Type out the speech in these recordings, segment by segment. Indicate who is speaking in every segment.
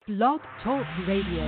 Speaker 1: Blog Talk Radio.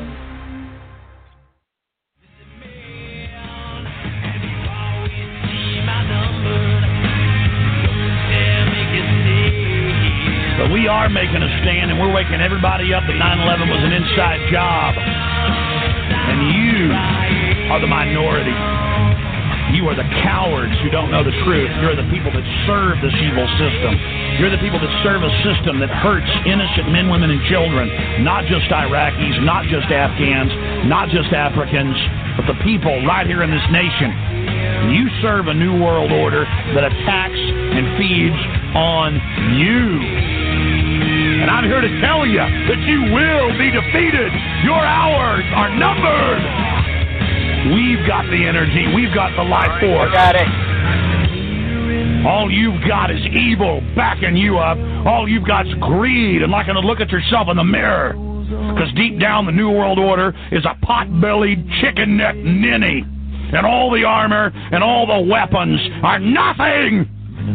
Speaker 2: But we are making a stand, and we're waking everybody up that 9/11 was an inside job. And you are the minority. You are the cowards who don't know the truth. You're the people that serve this evil system. You're the people that serve a system that hurts innocent men, women, and children. Not just Iraqis, not just Afghans, not just Africans, but the people right here in this nation. You serve a new world order that attacks and feeds on you. And I'm here to tell you that you will be defeated. Your hours are numbered. We've got the energy. We've got the life force.
Speaker 3: Got it.
Speaker 2: All you've got is evil backing you up. All you've got is greed and liking to look at yourself in the mirror. Because deep down, the New World Order is a pot-bellied, chicken-necked ninny. And all the armor and all the weapons are nothing.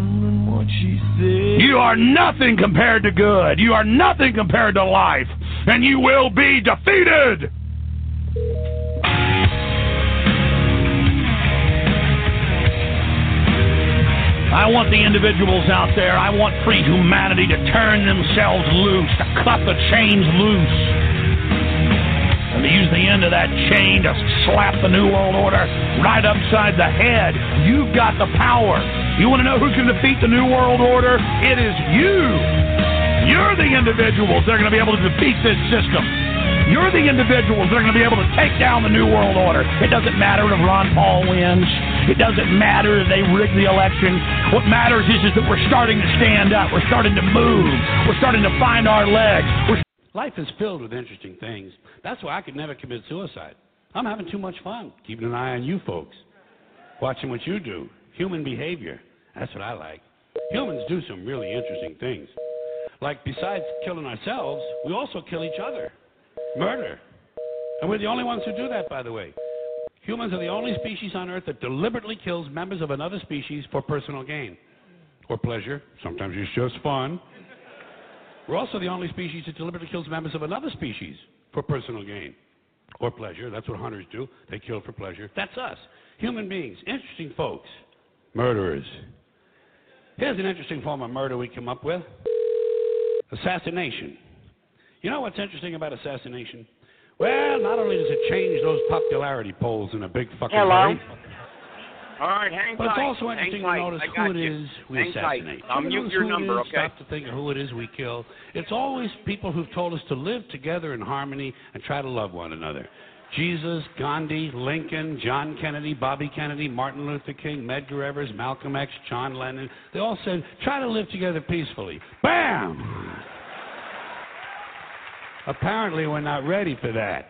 Speaker 2: You are nothing compared to good. You are nothing compared to life. And you will be defeated. I want the individuals out there, I want free humanity to turn themselves loose, to cut the chains loose, and to use the end of that chain to slap the New World Order right upside the head. You've got the power. You want to know who can defeat the New World Order? It is you. You're the individuals that are going to be able to defeat this system. You're the individuals that are going to be able to take down the New World Order. It doesn't matter if Ron Paul wins. It doesn't matter if they rig the election. What matters is that we're starting to stand up. We're starting to move. We're starting to find our legs.
Speaker 4: Life is filled with interesting things. That's why I could never commit suicide. I'm having too much fun keeping an eye on you folks, watching what you do. Human behavior. That's what I like. Humans do some really interesting things. Like, besides killing ourselves, we also kill each other. Murder. And we're the only ones who do that, by the way. Humans are the only species on Earth that deliberately kills members of another species for personal gain. Or pleasure. Sometimes it's just fun. We're also the only species that deliberately kills members of another species for personal gain. Or pleasure. That's what hunters do. They kill for pleasure. That's us. Human beings. Interesting folks. Murderers. Here's an interesting form of murder we come up with. Assassination. You know what's interesting about assassination? Well, not only does it change those popularity polls in a big fucking hurry,
Speaker 3: all right, hang tight.
Speaker 4: But it's also interesting to notice who it is we assassinate.
Speaker 3: I'll mute your number, okay?
Speaker 4: Stop to think of who it is we kill. It's always people who've told us to live together in harmony and try to love one another. Jesus, Gandhi, Lincoln, John Kennedy, Bobby Kennedy, Martin Luther King, Medgar Evers, Malcolm X, John Lennon. They all said, try to live together peacefully. Bam! Apparently, we're not ready for that.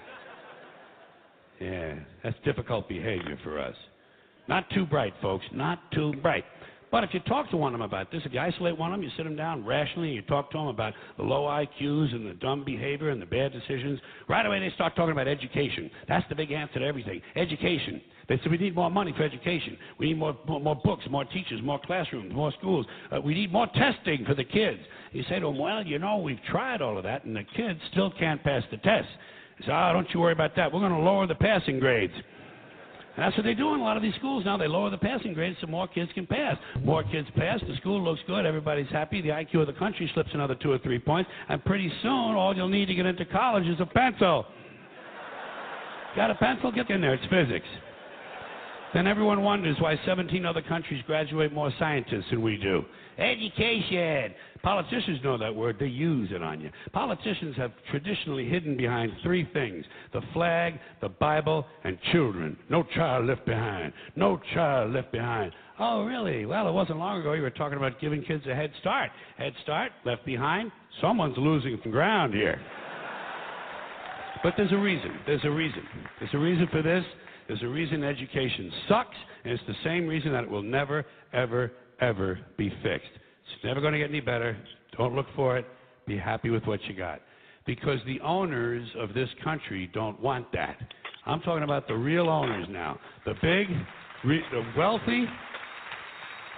Speaker 4: Yeah, that's difficult behavior for us. Not too bright, folks, not too bright. But if you talk to one of them about this, if you isolate one of them, you sit them down rationally, and you talk to them about the low IQs and the dumb behavior and the bad decisions, right away they start talking about education. That's the big answer to everything. Education. They said we need more money for education. We need more books, more teachers, more classrooms, more schools. We need more testing for the kids. You say to them, well, you know, we've tried all of that, and the kids still can't pass the test. They say, oh, don't you worry about that. We're going to lower the passing grades. And that's what they do in a lot of these schools now. They lower the passing grades so more kids can pass. More kids pass, the school looks good, everybody's happy, the IQ of the country slips another 2 or 3 points, and pretty soon all you'll need to get into college is a pencil. Got a pencil? Get in there, it's physics. Then everyone wonders why 17 other countries graduate more scientists than we do. Education. Politicians know that word. They use it on you. Politicians have traditionally hidden behind 3 things: the flag, the Bible, and children. No child left behind. No child left behind. Oh, really? Well, it wasn't long ago you were talking about giving kids a head start. Head start, left behind. Someone's losing some ground here. But there's a reason. There's a reason. There's a reason for this. There's a reason education sucks, and it's the same reason that it will never, ever, ever be fixed. It's never going to get any better. Don't look for it. Be happy with what you got. Because the owners of this country don't want that. I'm talking about the real owners now. The big, the wealthy,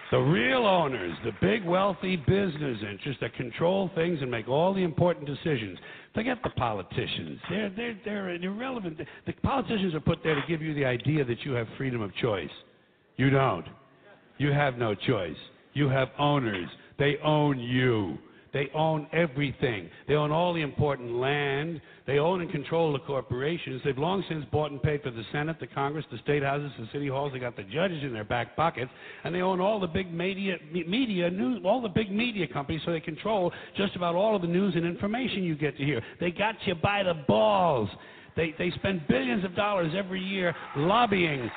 Speaker 4: The real owners, the big wealthy business interests that control things and make all the important decisions. Forget the politicians. They're irrelevant. The politicians are put there to give you the idea that you have freedom of choice. You don't. You have no choice. You have owners. They own you. They own everything. They own all the important land. They own and control the corporations. They've long since bought and paid for the Senate, the Congress, the state houses, the city halls. They got the judges in their back pockets, and they own all the big media news, all the big media companies. So they control just about all of the news and information you get to hear. They got you by the balls. They spend billions of dollars every year lobbying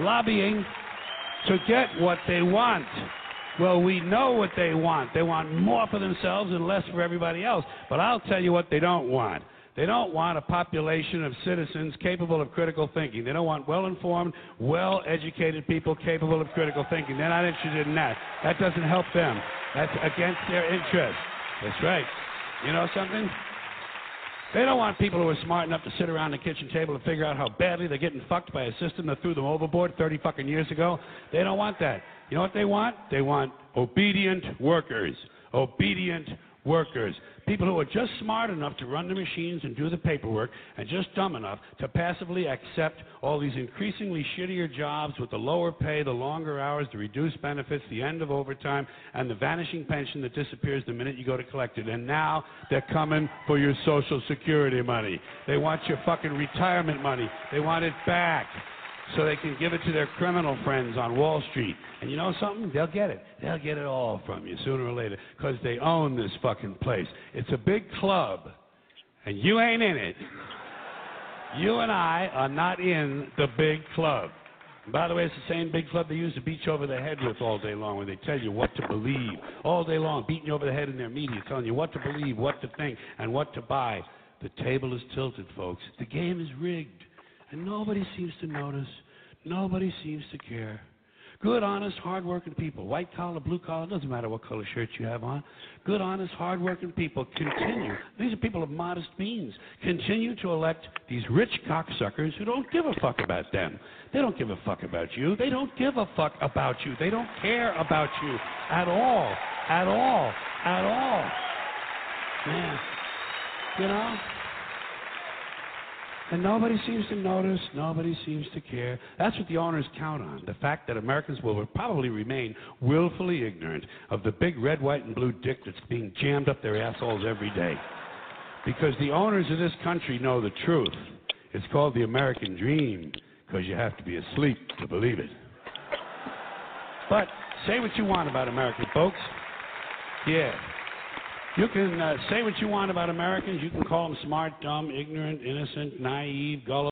Speaker 4: to get what they want. Well, we know what they want. They want more for themselves and less for everybody else. But I'll tell you what they don't want. They don't want a population of citizens capable of critical thinking. They don't want well-informed, well-educated people capable of critical thinking. They're not interested in that. That doesn't help them. That's against their interests. That's right. You know something? They don't want people who are smart enough to sit around the kitchen table and figure out how badly they're getting fucked by a system that threw them overboard 30 fucking years ago. They don't want that. You know what they want? They want obedient workers. Obedient workers. People who are just smart enough to run the machines and do the paperwork and just dumb enough to passively accept all these increasingly shittier jobs with the lower pay, the longer hours, the reduced benefits, the end of overtime, and the vanishing pension that disappears the minute you go to collect it. And now they're coming for your Social Security money. They want your fucking retirement money. They want it back, so they can give it to their criminal friends on Wall Street. And you know something? They'll get it. They'll get it all from you sooner or later because they own this fucking place. It's a big club, and you ain't in it. You and I are not in the big club. And by the way, it's the same big club they used to beat you over the head with all day long, where they tell you what to believe all day long, beating you over the head in their media, telling you what to believe, what to think, and what to buy. The table is tilted, folks. The game is rigged. And nobody seems to notice. Nobody seems to care. Good, honest, hard-working people, white collar, blue collar, doesn't matter what color shirt you have on. Good, honest, hard-working people continue. These are people of modest means. Continue to elect these rich cocksuckers who don't give a fuck about them. They don't give a fuck about you. They don't give a fuck about you. They don't care about you at all. At all. At all. Man, you know? And nobody seems to notice, nobody seems to care. That's what the owners count on, the fact that Americans will probably remain willfully ignorant of the big red, white, and blue dick that's being jammed up their assholes every day. Because the owners of this country know the truth. It's called the American dream, because you have to be asleep to believe it. But say what you want about American folks. Yeah. You can say what you want about Americans. You can call them smart, dumb, ignorant, innocent, naive, gullible.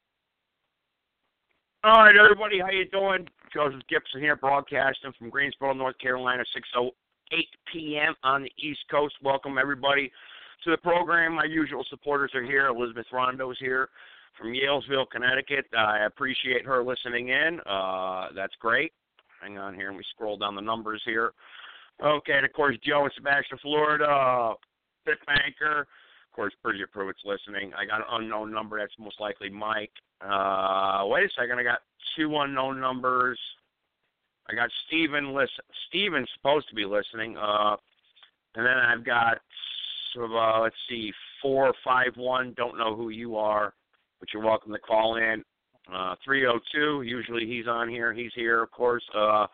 Speaker 3: All right, everybody, how you doing? Joseph Gibson here, broadcasting from Greensboro, North Carolina, 6:08 p.m. on the East Coast. Welcome, everybody, to the program. My usual supporters are here. Elizabeth Rondo's here from Yalesville, Connecticut. I appreciate her listening in. That's great. Hang on here, and we scroll down the numbers here. Okay, and of course, Joe in Sebastian, Florida, Fifth Banker. Of course, Bridget Pruitt's listening. I got an unknown number. That's most likely Mike. Wait a second. I got two unknown numbers. I got Steven. Steven's supposed to be listening. And then I've got, let's see, 451. Don't know who you are, but you're welcome to call in. 302. Usually he's on here. He's here, of course.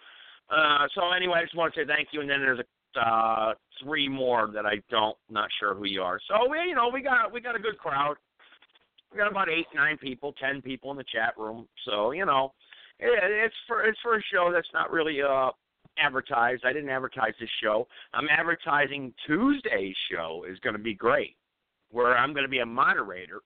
Speaker 3: So anyway, I just want to say thank you, and then there's three more that not sure who you are. So we got a good crowd. We got about 8, 9 people, 10 people in the chat room. So it's for a show that's not really advertised. I didn't advertise this show. I'm advertising Tuesday's show is going to be great, where I'm going to be a moderator.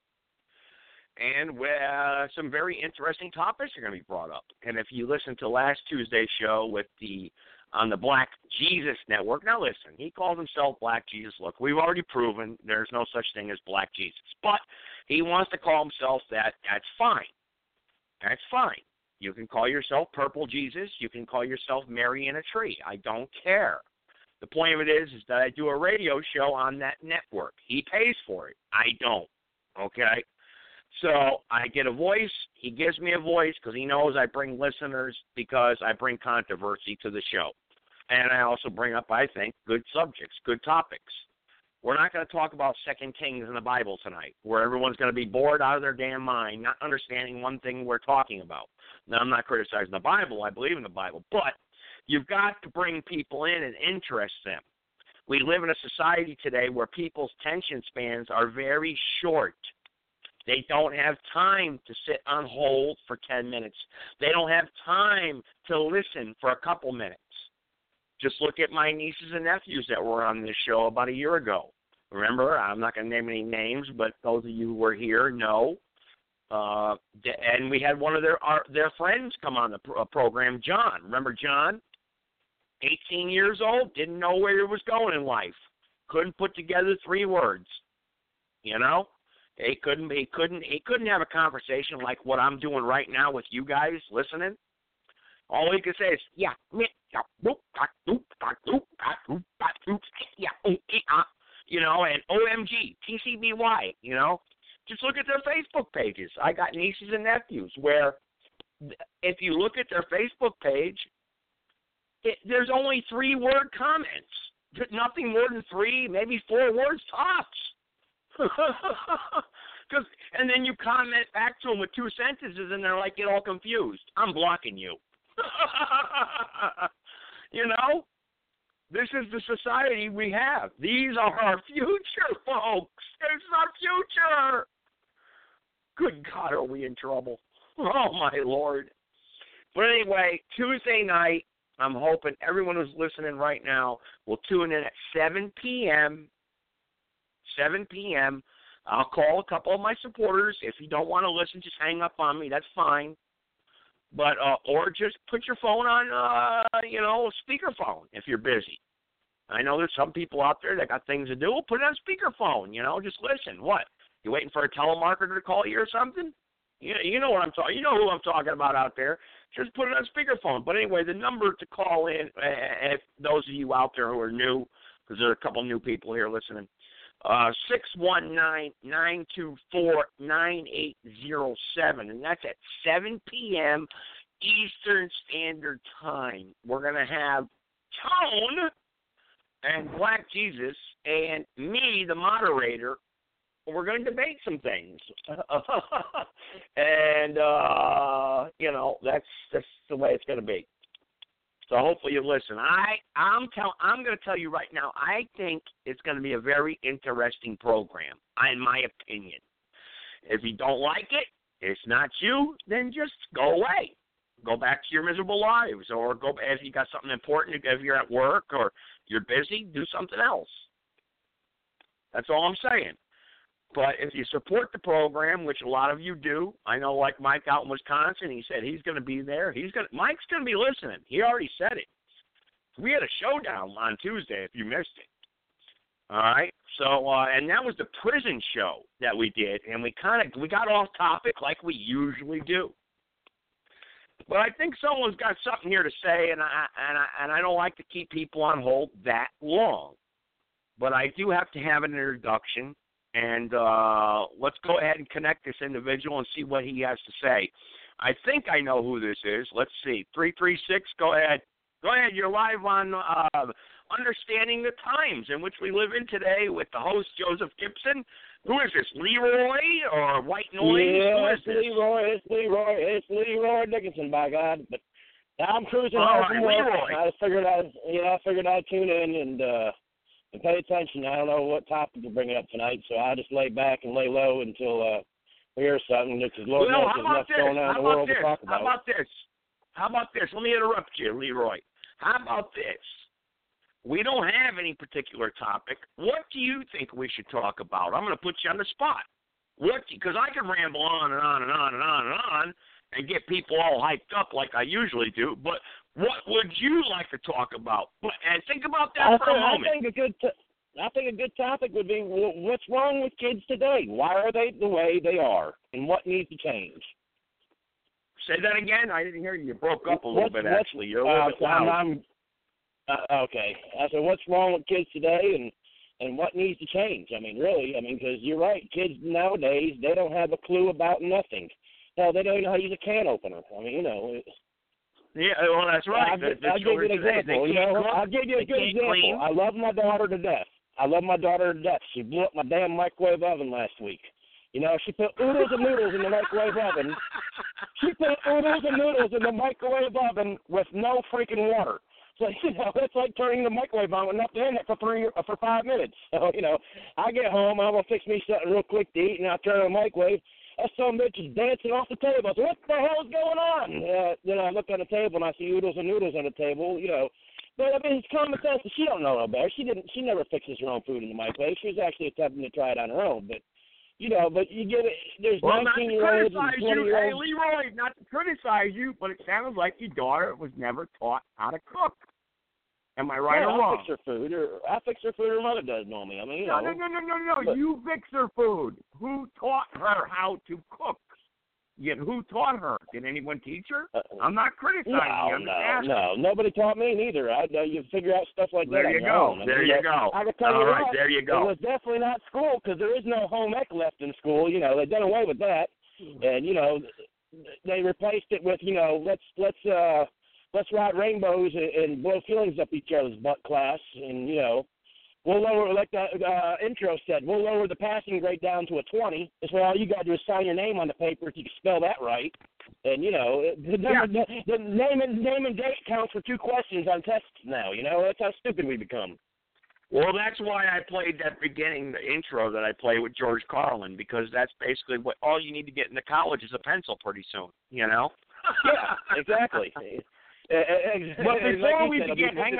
Speaker 3: And some very interesting topics are going to be brought up. And if you listen to last Tuesday's show on the Black Jesus Network, now listen, he calls himself Black Jesus. Look, we've already proven there's no such thing as Black Jesus. But he wants to call himself that. That's fine. That's fine. You can call yourself Purple Jesus. You can call yourself Mary in a Tree. I don't care. The point of it is that I do a radio show on that network. He pays for it. I don't. Okay? So I get a voice. He gives me a voice because he knows I bring listeners, because I bring controversy to the show. And I also bring up, I think, good subjects, good topics. We're not going to talk about 2 Kings in the Bible tonight, where everyone's going to be bored out of their damn mind, not understanding one thing we're talking about. Now, I'm not criticizing the Bible. I believe in the Bible. But you've got to bring people in and interest them. We live in a society today where people's attention spans are very short. They don't have time to sit on hold for 10 minutes. They don't have time to listen for a couple minutes. Just look at my nieces and nephews that were on this show about a year ago. Remember, I'm not going to name any names, but those of you who were here know. And we had one of their friends come on the program, John. Remember John? 18 years old, didn't know where he was going in life. Couldn't put together 3 words. You know? He couldn't have a conversation like what I'm doing right now with you guys listening. All he could say is, yeah, you know, and OMG, TCBY, you know. Just look at their Facebook pages. I got nieces and nephews where if you look at their Facebook page, there's only 3-word comments. Nothing more than 3, maybe 4 words tops. And then you comment back to them with 2 sentences, and they're like, get all confused. I'm blocking you. You know, this is the society we have. These are our future, folks. This is our future. Good God, are we in trouble? Oh, my Lord. But anyway, Tuesday night, I'm hoping everyone who's listening right now will tune in at 7 p.m. 7 p.m. I'll call a couple of my supporters. If you don't want to listen, just hang up on me. That's fine. But or just put your phone on, speakerphone if you're busy. I know there's some people out there that got things to do. Well, put it on speakerphone. You know, just listen. What? You waiting for a telemarketer to call you or something? You know what I'm talking. You know who I'm talking about out there. Just put it on speakerphone. But anyway, the number to call in, if those of you out there who are new, because there are a couple new people here listening. 619-924-9807, and that's at 7 p.m. Eastern Standard Time. We're going to have Tone and Black Jesus and me, the moderator. We're going to debate some things. And, that's the way it's going to be. So hopefully you listen. I'm going to tell you right now, I think it's going to be a very interesting program, in my opinion. If you don't like it, it's not you, then just go away. Go back to your miserable lives, or go if you got something important, if you're at work or you're busy, do something else. That's all I'm saying. But if you support the program, which a lot of you do, I know like Mike out in Wisconsin, he said he's going to be there. Mike's going to be listening. He already said it. We had a showdown on Tuesday if you missed it. All right? So, and that was the prison show that we did, and we got off topic like we usually do. But I think someone's got something here to say, and I don't like to keep people on hold that long. But I do have to have an introduction. And let's go ahead and connect this individual and see what he has to say. I think I know who this is. Let's see. 336, go ahead. Go ahead. You're live on Understanding the Times in which we live in today with the host, Joseph Gibson. Who is this, Leroy or White Noise?
Speaker 1: Yeah,
Speaker 3: Who is this?
Speaker 1: It's Leroy Dickinson, by God. But I'm cruising
Speaker 3: all
Speaker 1: home from
Speaker 3: right,
Speaker 1: work.
Speaker 3: Leroy.
Speaker 1: I figured I'd tune in and pay attention. I don't know what topic to bring up tonight, so I'll just lay back and lay low until we hear something, because Lord knows there's enough going on in the world to talk about.
Speaker 3: How about this? Let me interrupt you, Leroy. How about this? We don't have any particular topic. What do you think we should talk about? I'm going to put you on the spot. Because I can ramble on and on and on and on and on and get people all hyped up like I usually do, but what would you like to talk about? And think about that for a moment.
Speaker 1: I think a good topic would be what's wrong with kids today? Why are they the way they are? And what needs to change?
Speaker 3: Say that again? I didn't hear you. You broke up a little bit, actually. You're a little bit loud.
Speaker 1: Okay. I said, what's wrong with kids today and what needs to change? Really, because you're right. Kids nowadays, they don't have a clue about nothing. Hell, they don't even know how to use a can opener.
Speaker 3: Yeah, well, that's right.
Speaker 1: I'll give you an example. I'll give you a good example.
Speaker 3: Clean.
Speaker 1: I love my daughter to death. She blew up my damn microwave oven last week. She put oodles of noodles in the microwave oven. She put oodles of noodles in the microwave oven with no freaking water. So, it's like turning the microwave on with nothing in it for 5 minutes. So, I get home, I'm going to fix me something real quick to eat, and I turn on the microwave. That son of a bitch is dancing off the table. I said, what the hell is going on? Then I look on the table, and I see oodles and noodles on the table, But, it's common sense that she don't know no better. She never fixes her own food in the microwave. She was actually attempting to try it on her own, but... but you get it. There's 19-year-olds and 20-year-olds.
Speaker 3: Hey, Leroy, not to criticize you, but it sounds like your daughter was never taught how to cook. Am I right or wrong?
Speaker 1: I fix her food. Her mother does normally.
Speaker 3: No. But you fix her food. Who taught her how to cook? Yet who taught her? Did anyone teach her? I'm not criticizing.
Speaker 1: No. Nobody taught me neither. You figure out stuff like that.
Speaker 3: There you go.
Speaker 1: I can tell you
Speaker 3: right, there you go.
Speaker 1: It was definitely not school because there is no home ec left in school. They've done away with that, and they replaced it with let's ride rainbows and blow feelings up each other's butt class, and we'll lower, like the intro said, we'll lower the passing grade down to a 20. That's why all you got to do is sign your name on the paper if you can spell that right. And, the name and date counts for 2 questions on tests now. That's how stupid we become.
Speaker 3: Well, that's why I played that beginning, the intro that I play with George Carlin, because that's basically what all you need to get into college is a pencil pretty soon,
Speaker 1: Yeah, exactly.
Speaker 3: But before we begin, hang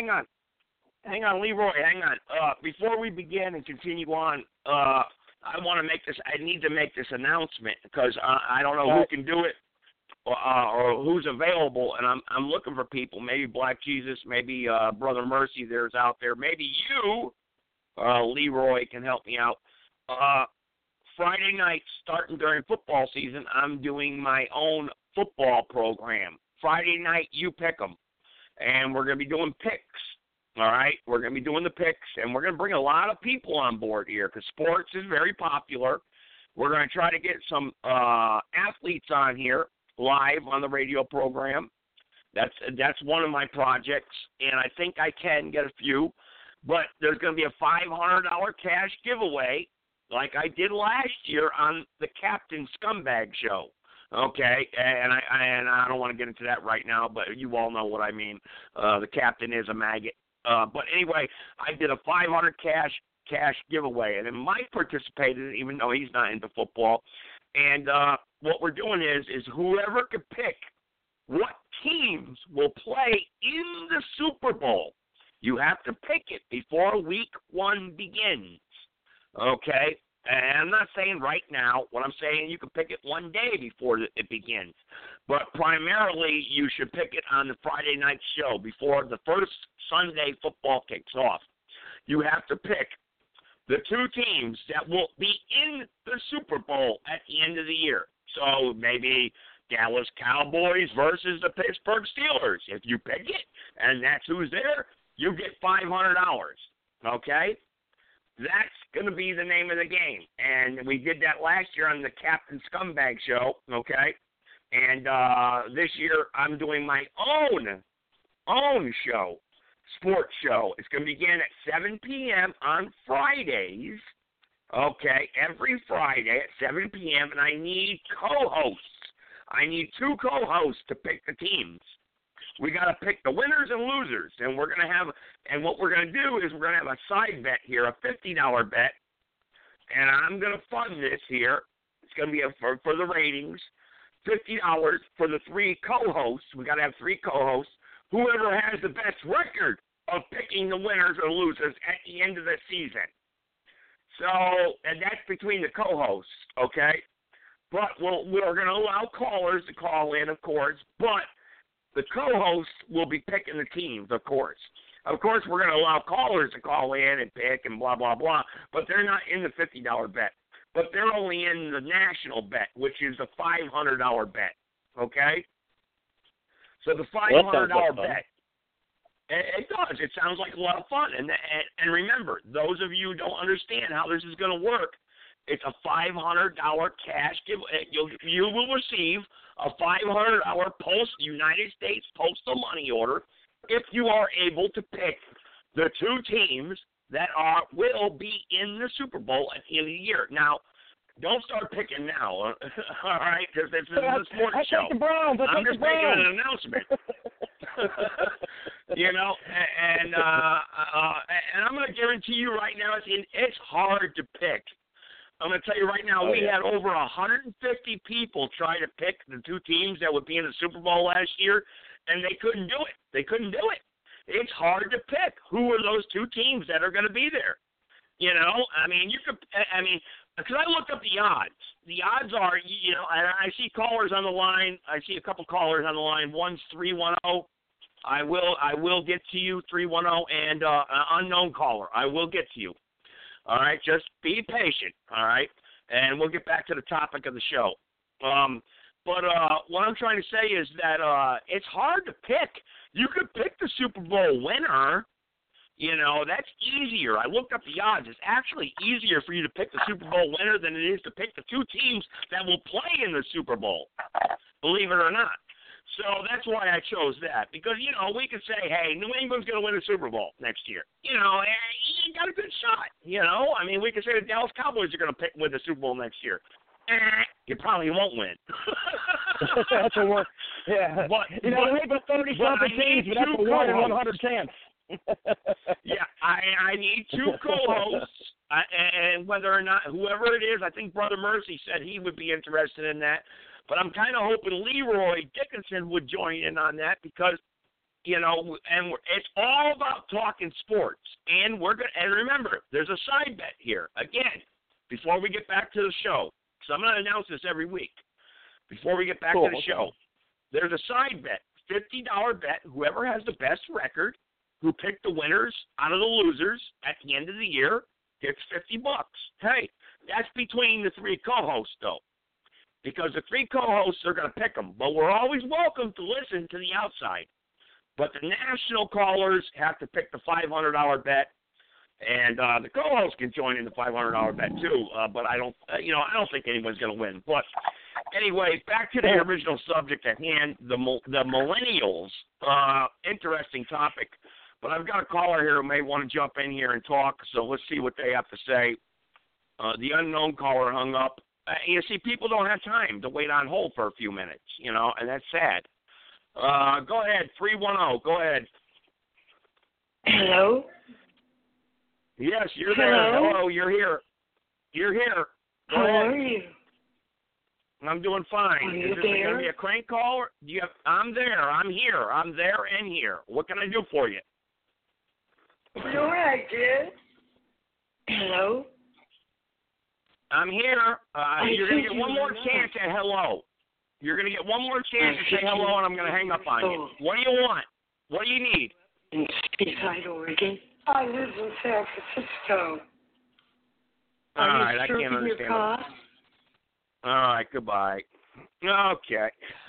Speaker 3: on, Leroy, hang on. Before we begin and continue on, I need to make this announcement because I don't know who can do it or who's available, and I'm looking for people. Maybe Black Jesus, maybe Brother Mercy there's out there. Maybe you, Leroy, can help me out. Friday night, starting during football season, I'm doing my own football program. Friday night, you pick 'em, and we're going to be doing picks. All right, we're going to be doing the picks, and we're going to bring a lot of people on board here because sports is very popular. We're going to try to get some athletes on here live on the radio program. That's one of my projects, and I think I can get a few. But there's going to be a $500 cash giveaway like I did last year on the Captain Scumbag Show. Okay, and I don't want to get into that right now, but you all know what I mean. The captain is a maggot. But anyway, I did a $500 cash giveaway, and then Mike participated, even though he's not into football. And what we're doing is whoever could pick what teams will play in the Super Bowl, you have to pick it before Week 1 begins. Okay? And I'm not saying right now. What I'm saying, you can pick it one day before it begins. But primarily, you should pick it on the Friday night show before the first Sunday football kicks off. You have to pick the 2 teams that will be in the Super Bowl at the end of the year. So maybe Dallas Cowboys versus the Pittsburgh Steelers. If you pick it, and that's who's there, you get $500. Okay? That's going to be the name of the game. And we did that last year on the Captain Scumbag Show, okay? And this year I'm doing my own show, sports show. It's going to begin at 7 p.m. on Fridays, okay, every Friday at 7 p.m., and I need co-hosts. I need 2 co-hosts to pick the teams. We got to pick the winners and losers, and we're going to have, and what we're going to do is we're going to have a side bet here, a $50 bet, and I'm going to fund this here. It's going to be for the ratings, $50 for the 3 co-hosts. We got to have 3 co-hosts. Whoever has the best record of picking the winners or losers at the end of the season. So, and that's between the co-hosts, okay? But we're going to allow callers to call in, of course, but the co-hosts will be picking the teams, of course. Of course, we're going to allow callers to call in and pick and blah, blah, blah, but they're not in the $50 bet. But they're only in the national bet, which is a $500 bet, okay? So the $500 bet, it does. It sounds like a lot of fun. And remember, those of you who don't understand how this is going to work, It's a $500 cash give. You will receive a $500 United States postal money order if you are able to pick the two teams that will be in the Super Bowl at the end of the year. Now, don't start picking now, all right? Because this is a sports show. I'm just making an announcement. And I'm going to guarantee you right now, it's hard to pick. I'm going to tell you right now, we had over 150 people try to pick the two teams that would be in the Super Bowl last year, and they couldn't do it. It's hard to pick who are those two teams that are going to be there. Because I looked up the odds. The odds are, and I see callers on the line. I see a couple callers on the line. One's 310. I will get to you, 310, and unknown caller. I will get to you. All right, just be patient. All right, and we'll get back to the topic of the show. But what I'm trying to say is that it's hard to pick. You could pick the Super Bowl winner. That's easier. I looked up the odds. It's actually easier for you to pick the Super Bowl winner than it is to pick the two teams that will play in the Super Bowl, believe it or not. So that's why I chose that. Because, we could say, hey, New England's going to win the Super Bowl next year. You got a good shot. We could say the Dallas Cowboys are going to win the Super Bowl next year. You probably won't win.
Speaker 1: That's a one. Yeah.
Speaker 3: But
Speaker 1: 30-something teams, but that's a 1 in 100 chance.
Speaker 3: Yeah, I need two co-hosts, and whether or not, whoever it is, I think Brother Mercy said he would be interested in that. But I'm kind of hoping Leroy Dickinson would join in on that because, and it's all about talking sports. And and remember, there's a side bet here. Again, before we get back to the show, because I'm going to announce this every week. Before we get back to the show, there's a side bet, $50 bet. Whoever has the best record, who picked the winners out of the losers at the end of the year, gets $50. Hey, that's between the three co-hosts, though, because the three co-hosts are going to pick them. But we're always welcome to listen to the outside. But the national callers have to pick the $500 bet, and the co-hosts can join in the $500 bet too. But I don't think anyone's going to win. But anyway, back to the original subject at hand, the millennials. Interesting topic. But I've got a caller here who may want to jump in here and talk, so let's see what they have to say. The unknown caller hung up. You see, people don't have time to wait on hold for a few minutes, and that's sad. Go ahead, 310. Go ahead.
Speaker 5: Hello?
Speaker 3: Yes, you're there. Hello, you're here. You're here. Go
Speaker 5: How
Speaker 3: ahead.
Speaker 5: are you?
Speaker 3: I'm doing fine.
Speaker 5: Are you
Speaker 3: Is this going to be a crank call? I'm there. I'm here. I'm there and here. What can I do for you?
Speaker 5: You know what I did? Hello?
Speaker 3: I'm here. You're going to get one more chance at hello. You're going to get one more chance to say hello, and I'm going to hang up on you. What do you want? What do you need?
Speaker 5: In Seaside, Oregon. I live in San Francisco.
Speaker 3: All right, I can't understand.
Speaker 5: Your car?
Speaker 3: All right, goodbye. Okay.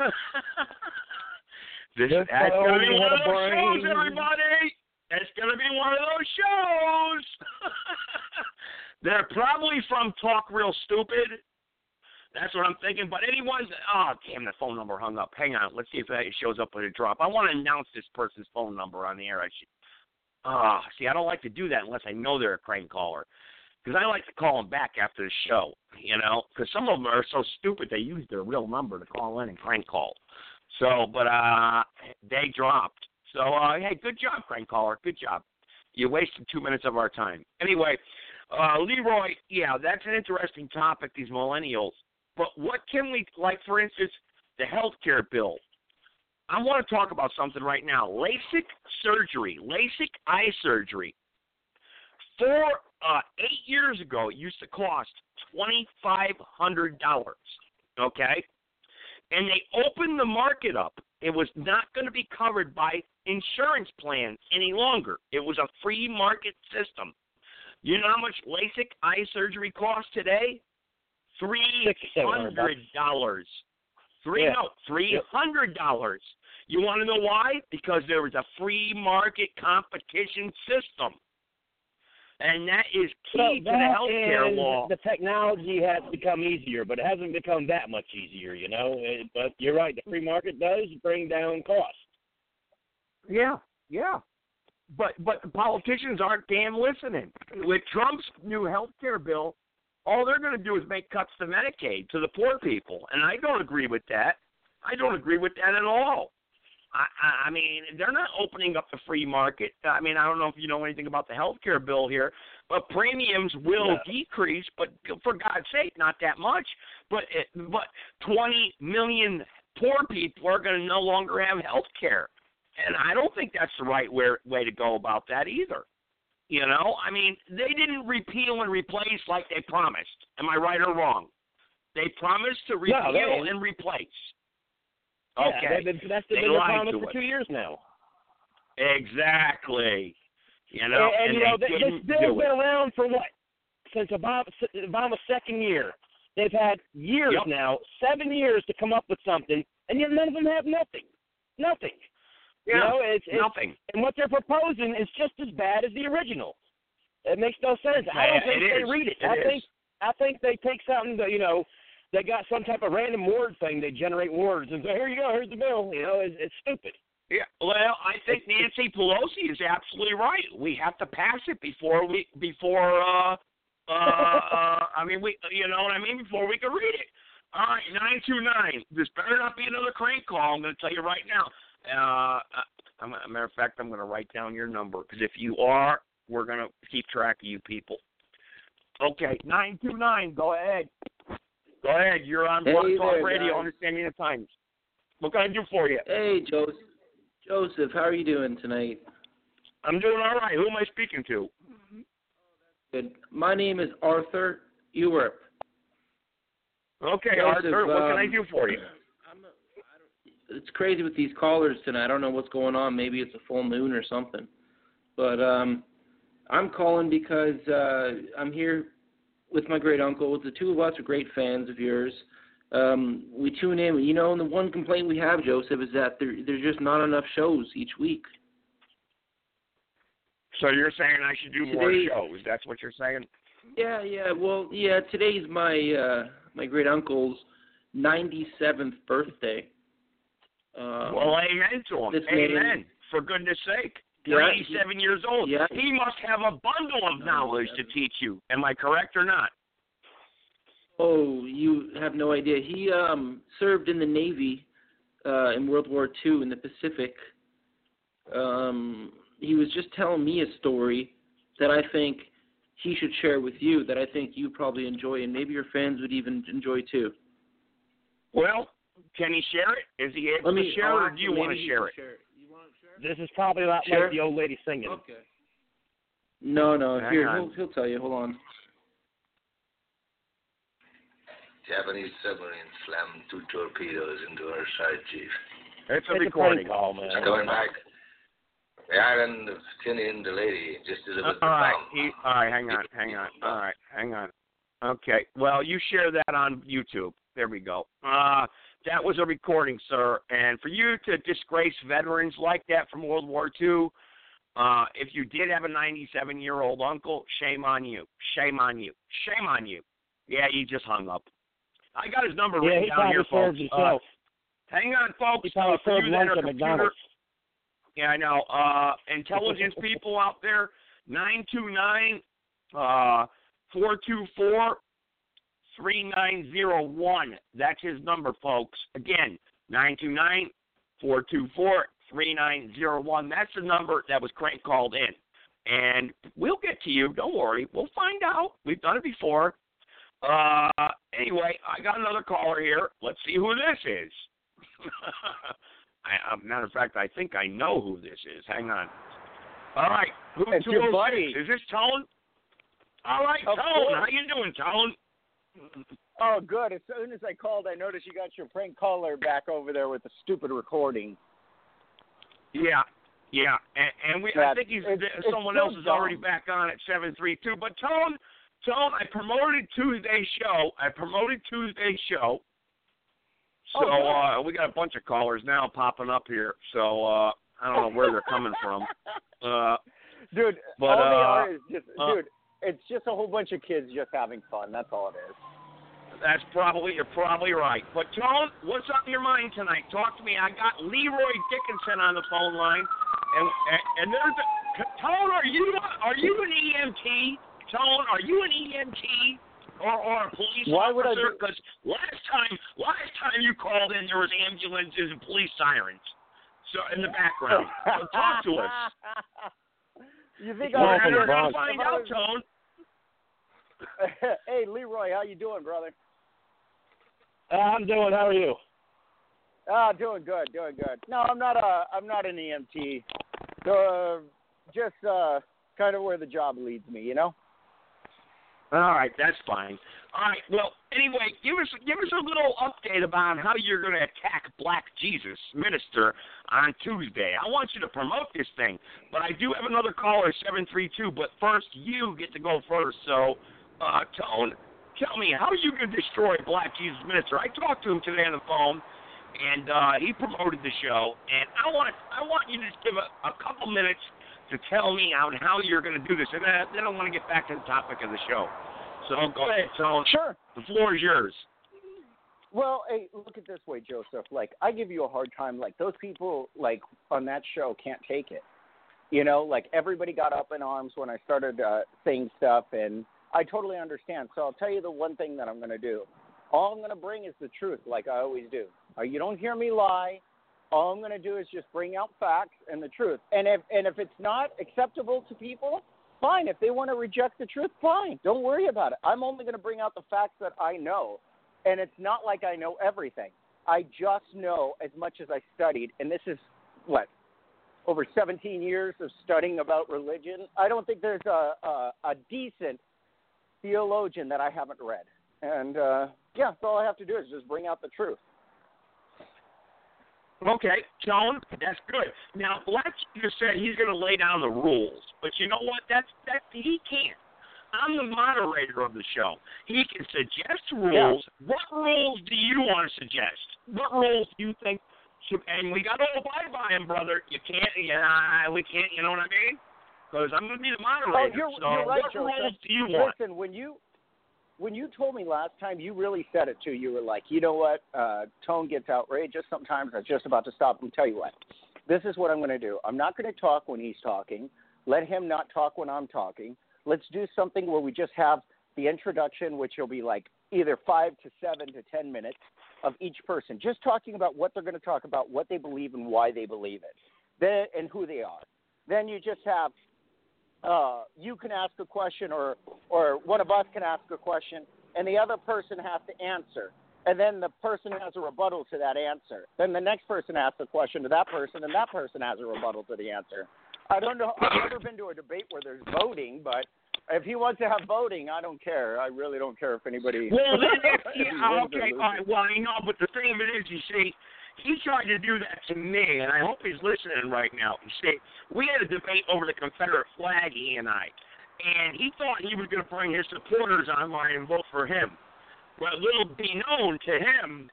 Speaker 3: That's going to be one of those shows, everybody. It's going to be one of those shows. They're probably from Talk Real Stupid. That's what I'm thinking. But anyone's, damn, the phone number hung up. Hang on. Let's see if that shows up with a drop. I want to announce this person's phone number on the air. See, I don't like to do that unless I know they're a crank caller. Because I like to call them back after the show, because some of them are so stupid they use their real number to call in and crank call. So, but they dropped. So, hey, good job, crank caller. Good job. You wasted 2 minutes of our time. Anyway, Leroy, yeah, that's an interesting topic, these millennials. But what can we, like, for instance, the health care bill. I want to talk about something right now. LASIK surgery, LASIK eye surgery. 8 years ago, it used to cost $2,500, okay? And they opened the market up. It was not going to be covered by insurance plans any longer. It was a free market system. You know how much LASIK eye surgery costs today? $300. $300. You want to know why? Because there was a free market competition system. And that is key to the healthcare law.
Speaker 1: The technology has become easier, but it hasn't become that much easier, you know. But you're right, the free market does bring down costs.
Speaker 3: Yeah. But politicians aren't damn listening. With Trump's new health care bill, all they're going to do is make cuts to Medicaid, to the poor people. And I don't agree with that. I don't agree with that at all. I mean, they're not opening up the free market. I mean, I don't know if you know anything about the health care bill here, but premiums will decrease, but for God's sake, not that much. But 20 million poor people are going to no longer have health care. And I don't think that's the right way to go about that either. You know, I mean, they didn't repeal and replace like they promised. Am I right or wrong? They promised to repeal and replace. Okay.
Speaker 1: Yeah, that's been the promise for 2 years now.
Speaker 3: Exactly. You know,
Speaker 1: and you know, this bill's been around for what? Since Obama's second year. They've had years now, 7 years to come up with something, and yet none of them have nothing. Nothing.
Speaker 3: Yeah,
Speaker 1: you know, it's
Speaker 3: nothing.
Speaker 1: And what they're proposing is just as bad as the original. It makes no sense. I don't think they read it. I think they take something that, you know, they got some type of random word thing. They generate words and say, here you go, here's the bill. You know, it's stupid.
Speaker 3: Yeah, well, I think Nancy Pelosi is absolutely right. We have to pass it before we can read it. All right, 929. This better not be another crank call. I'm going to tell you right now. As a matter of fact, I'm going to write down your number, because if you are, we're going to keep track of you people. Okay, 929, go ahead. Go ahead, you're on Blog Talk Radio,
Speaker 6: guys.
Speaker 3: Understanding the Times. What can I do for you?
Speaker 6: Hey, Joseph, how are you doing tonight?
Speaker 3: I'm doing all right. Who am I speaking to?
Speaker 6: Good. My name is Arthur Europe.
Speaker 3: Okay,
Speaker 6: Joseph,
Speaker 3: Arthur, what can I do for you?
Speaker 6: It's crazy with these callers tonight. I don't know what's going on. Maybe it's a full moon or something. But I'm calling because I'm here with my great uncle. The two of us are great fans of yours. We tune in, you know, and the one complaint we have, Joseph, is that there's just not enough shows each week.
Speaker 3: So you're saying I should do more shows? That's what you're saying?
Speaker 6: Yeah. Well, yeah. Today's my my great uncle's 97th birthday.
Speaker 3: Well, amen to him. Amen. For goodness sake. 97 years old.
Speaker 6: Yeah.
Speaker 3: He must have a bundle of knowledge to teach you. Am I correct or not?
Speaker 6: Oh, you have no idea. He served in the Navy in World War II in the Pacific. He was just telling me a story that I think he should share with you, that I think you probably enjoy, and maybe your fans would even enjoy too.
Speaker 3: Well, can he share it? Is he able to share it, or do you want to share it?
Speaker 6: You want to share it?
Speaker 1: This is probably not like the old lady singing.
Speaker 6: Okay. No. Here, he'll tell you. Hold on.
Speaker 7: Japanese submarine slammed 2 torpedoes into her side, Chief.
Speaker 3: It's a recording
Speaker 1: call, man.
Speaker 7: Going back. The island of Tinian, the lady, just as it was
Speaker 3: all right, hang on. All right, hang on. Okay, well, you share that on YouTube. There we go. That was a recording, sir. And for you to disgrace veterans like that from World War II, if you did have a 97-year-old uncle, shame on you. Shame on you. Shame on you. Yeah, he just hung up. I got his number written down here, folks. Hang on, folks.
Speaker 1: He probably served lunch at McDonald's.
Speaker 3: Yeah, I know. Intelligence people out there, 929-424-3901. That's his number, folks. Again, 929-424-3901. That's the number that was Crank called in. And we'll get to you. Don't worry. We'll find out. We've done it before. Anyway, I got another caller here. Let's see who this is. Matter of fact, I think I know who this is. Hang on. All right.
Speaker 8: It's your buddy.
Speaker 3: Is this Tone? All right, Tone. How you doing, Tone?
Speaker 8: Oh, good. As soon as I called, I noticed you got your prank caller back over there with the stupid recording.
Speaker 3: Yeah. And I think someone else is already back on at 732. But Tone, I promoted Tuesday's show. So we got a bunch of callers now popping up here. So I don't know where they're coming from.
Speaker 8: Dude,
Speaker 3: But,
Speaker 8: all they are is just, dude, it's just a whole bunch of kids just having fun. That's all it is.
Speaker 3: You're probably right. But Tone, what's on your mind tonight? Talk to me. I got Leroy Dickinson on the phone line, and there's Tone. Are you an EMT? Tone, are you an EMT or a police officer? Because last time you called in, there was ambulances and police sirens, so in the background. So talk to us.
Speaker 8: You think
Speaker 3: we're gonna find out, Tone?
Speaker 8: Hey, Leroy, how you doing, brother?
Speaker 1: I'm doing. How are you?
Speaker 8: Doing good. No, I'm not an EMT. Just kind of where the job leads me, you know.
Speaker 3: All right, that's fine. All right, well, anyway, give us a little update about how you're going to attack Black Jesus Minister on Tuesday. I want you to promote this thing, but I do have another caller, 732. But first, you get to go first. So, Tone, tell me, how are you going to destroy Black Jesus Minister? I talked to him today on the phone, and he promoted the show. And I want you to just give a couple minutes to tell me how you're going to do this. And then I want to get back to the topic of the show. So go ahead, Tone.
Speaker 8: Sure.
Speaker 3: The floor is yours.
Speaker 8: Well, hey, look at this way, Joseph. Like, I give you a hard time. Like, those people, like, on that show can't take it. You know, like, everybody got up in arms when I started saying stuff, and I totally understand. So I'll tell you the one thing that I'm going to do. All I'm going to bring is the truth, like I always do. You don't hear me lie. All I'm going to do is just bring out facts and the truth. And if it's not acceptable to people, fine. If they want to reject the truth, fine. Don't worry about it. I'm only going to bring out the facts that I know. And it's not like I know everything. I just know as much as I studied. And this is, over 17 years of studying about religion. I don't think there's a decent theologian that I haven't read. And, that's all I have to do is just bring out the truth.
Speaker 3: Okay, Tone, that's good. Now, Black Jesus said he's going to lay down the rules, but you know what? That's he can't. I'm the moderator of the show. He can suggest rules. Yeah. What rules do you want to suggest? What rules do you think should? And we got to abide by them, brother. You can't. We can't. You know what I mean? Because I'm going to be the moderator.
Speaker 8: You're right,
Speaker 3: what
Speaker 8: Joseph.
Speaker 3: rules do you want?
Speaker 8: Listen, when you told me last time, you really said it, too. You were like, you know what, Tone gets outrageous sometimes. I was just about to stop him. Tell you what, this is what I'm going to do. I'm not going to talk when he's talking. Let him not talk when I'm talking. Let's do something where we just have the introduction, which will be like either 5 to 7 to 10 minutes of each person, just talking about what they're going to talk about, what they believe and why they believe it, and who they are. Then you just have you can ask a question or one of us can ask a question, and the other person has to answer. And then the person has a rebuttal to that answer. Then the next person asks a question to that person, and that person has a rebuttal to the answer. I don't know. I've never been to a debate where there's voting, but if he wants to have voting, I don't care. I really don't care if anybody.
Speaker 3: Well, then, okay, all right. Well, I know, but the thing of it is, you see, he tried to do that to me, and I hope he's listening right now. You see, we had a debate over the Confederate flag, he and I, and he thought he was going to bring his supporters online and vote for him. But little be known to him,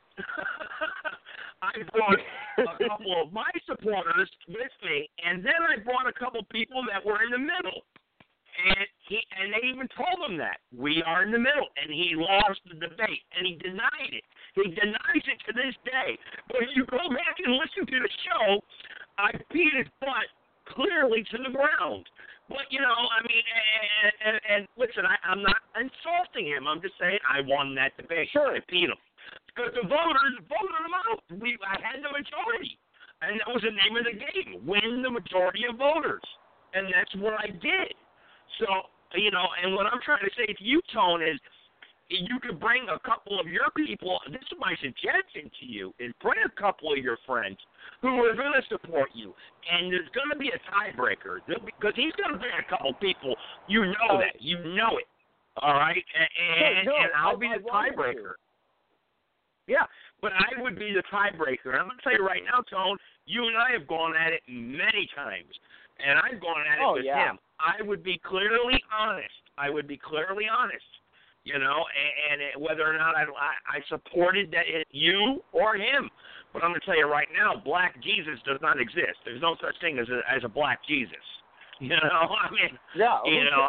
Speaker 3: I brought a couple of my supporters with me, and then I brought a couple people that were in the middle. And they even told him that. We are in the middle. And he lost the debate. And he denied it. He denies it to this day. But if you go back and listen to the show, I beat his butt clearly to the ground. But, you know, I mean, and listen, I'm not insulting him. I'm just saying I won that debate.
Speaker 8: Sure.
Speaker 3: I beat him. Because the voters voted him out. I had the majority. And that was the name of the game. Win the majority of voters. And that's what I did. So, you know, and what I'm trying to say to you, Tone, is you could bring a couple of your people. This is my suggestion to you, is bring a couple of your friends who are going to support you. And there's going to be a tiebreaker. Because he's going to bring a couple people. You know that. You know it. All right? And I'll be the tiebreaker. Yeah, but I would be the tiebreaker. And I'm going to tell you right now, Tone, you and I have gone at it many times. And I've gone at it with him. I would be clearly honest. You know, and whether or not I supported that you or him. But I'm going to tell you right now, Black Jesus does not exist. There's no such thing as a Black Jesus. You know, I mean,
Speaker 8: yeah,
Speaker 3: you know,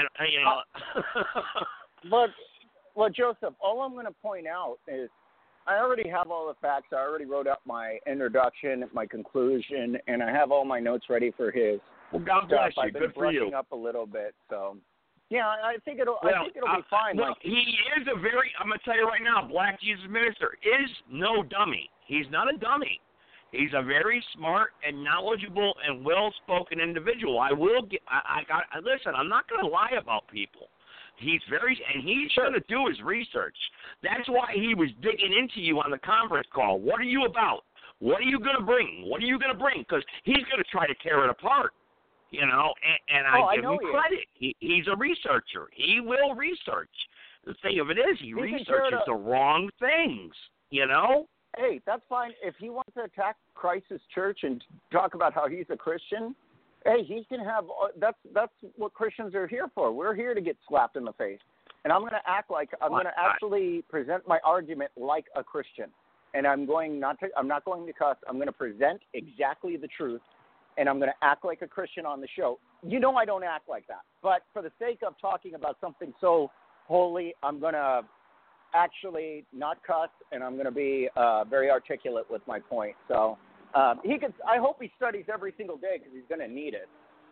Speaker 8: But Joseph, all I'm going to point out is I already have all the facts. I already wrote up my introduction, my conclusion, and I have all my notes ready for his.
Speaker 3: Well, God bless you.
Speaker 8: I've been
Speaker 3: Good for you.
Speaker 8: brushing up a little bit, so yeah, I think it'll be fine.
Speaker 3: Well, he is a very. I'm going to tell you right now, Black Jesus Minister is no dummy. He's not a dummy. He's a very smart and knowledgeable and well-spoken individual. Listen, I'm not going to lie about people. He's going to do his research. That's why he was digging into you on the conference call. What are you about? What are you going to bring? What are you going to bring? Because he's going to try to tear it apart, you know, and I give him credit. He's a researcher. He will research. The thing of it is, he researches the wrong things, you know?
Speaker 8: Hey, that's fine. If he wants to attack Christ's church and talk about how he's a Christian, hey, he can have. That's what Christians are here for. We're here to get slapped in the face, and I'm going to act like I'm going to actually present my argument like a Christian, and I'm not going to cuss. I'm going to present exactly the truth, and I'm going to act like a Christian on the show. You know, I don't act like that, but for the sake of talking about something so holy, I'm going to actually not cuss, and I'm going to be very articulate with my point. So. I hope he studies every single day because he's going to need it.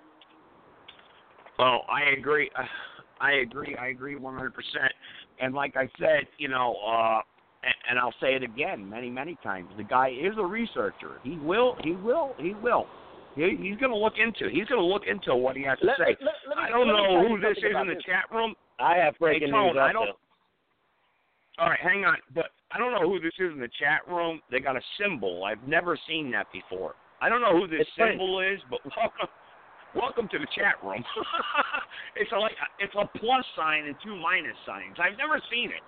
Speaker 3: Well, I agree. I agree 100%. And like I said, you know, and I'll say it again many times, the guy is a researcher. He will. He's going to look into what he has to say. I don't know who this is in the chat room.
Speaker 1: I have breaking news also.
Speaker 3: All right, hang on. But I don't know who this is in the chat room. They got a symbol. I've never seen that before. I don't know who this symbol is, but welcome to the chat room. It's a plus sign and 2 minus signs. I've never seen it.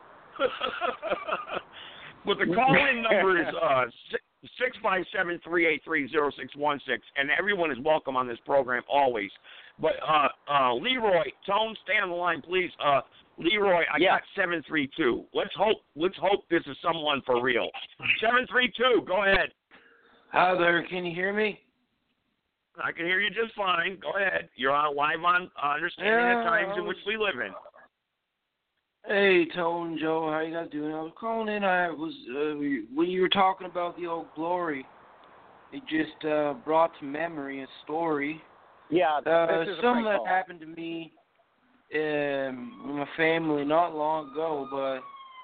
Speaker 3: But the call-in number is 657-383-0616, and everyone is welcome on this program always. But Leroy, Tone, stay on the line, please. Leroy, I got 732. Let's hope this is someone for real. 732, go ahead.
Speaker 6: Hi there, can you hear me?
Speaker 3: I can hear you just fine. Go ahead. You're live on Understanding the Times in which we live in.
Speaker 6: Hey, Tone, Joe, how you guys doing? I was calling in. I was when you were talking about the Old Glory, it just brought to memory a story.
Speaker 8: Yeah, this is
Speaker 6: something that happened to me with my family not long ago, but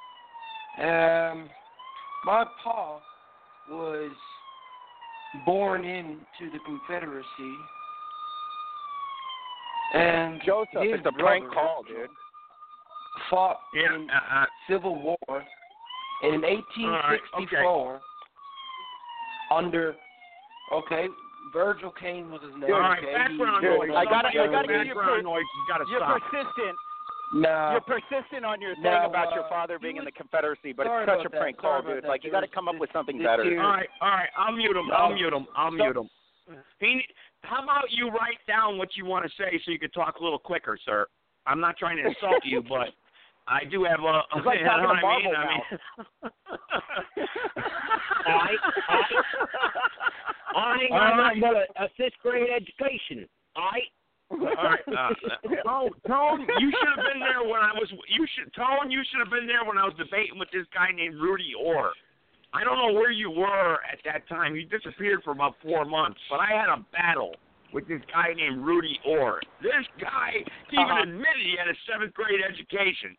Speaker 6: my pa was born into the Confederacy, and
Speaker 8: Joseph, it's a prank call, dude.
Speaker 6: Fought in Civil War in 1864 under Virgil Caine was his name.
Speaker 3: All right, background noise.
Speaker 8: I gotta give you
Speaker 3: background noise. You gotta stop.
Speaker 8: You're persistent on your thing about your father being in the Confederacy, but it's such a prank call, dude. Like, you got to come up with something better.
Speaker 3: All right. I'll mute him. How about you write down what you want to say so you can talk a little quicker, sir? I'm not trying to insult you, but I do have a.
Speaker 8: It's like talking to Marvel
Speaker 1: I got a 6th grade education.
Speaker 3: All right. Tone, you should have been there when I was. You should have been there when I was debating with this guy named Rudy Orr. I don't know where you were at that time. You disappeared for about 4 months, but I had a battle with this guy named Rudy Orr. This guy even admitted he had a 7th grade education.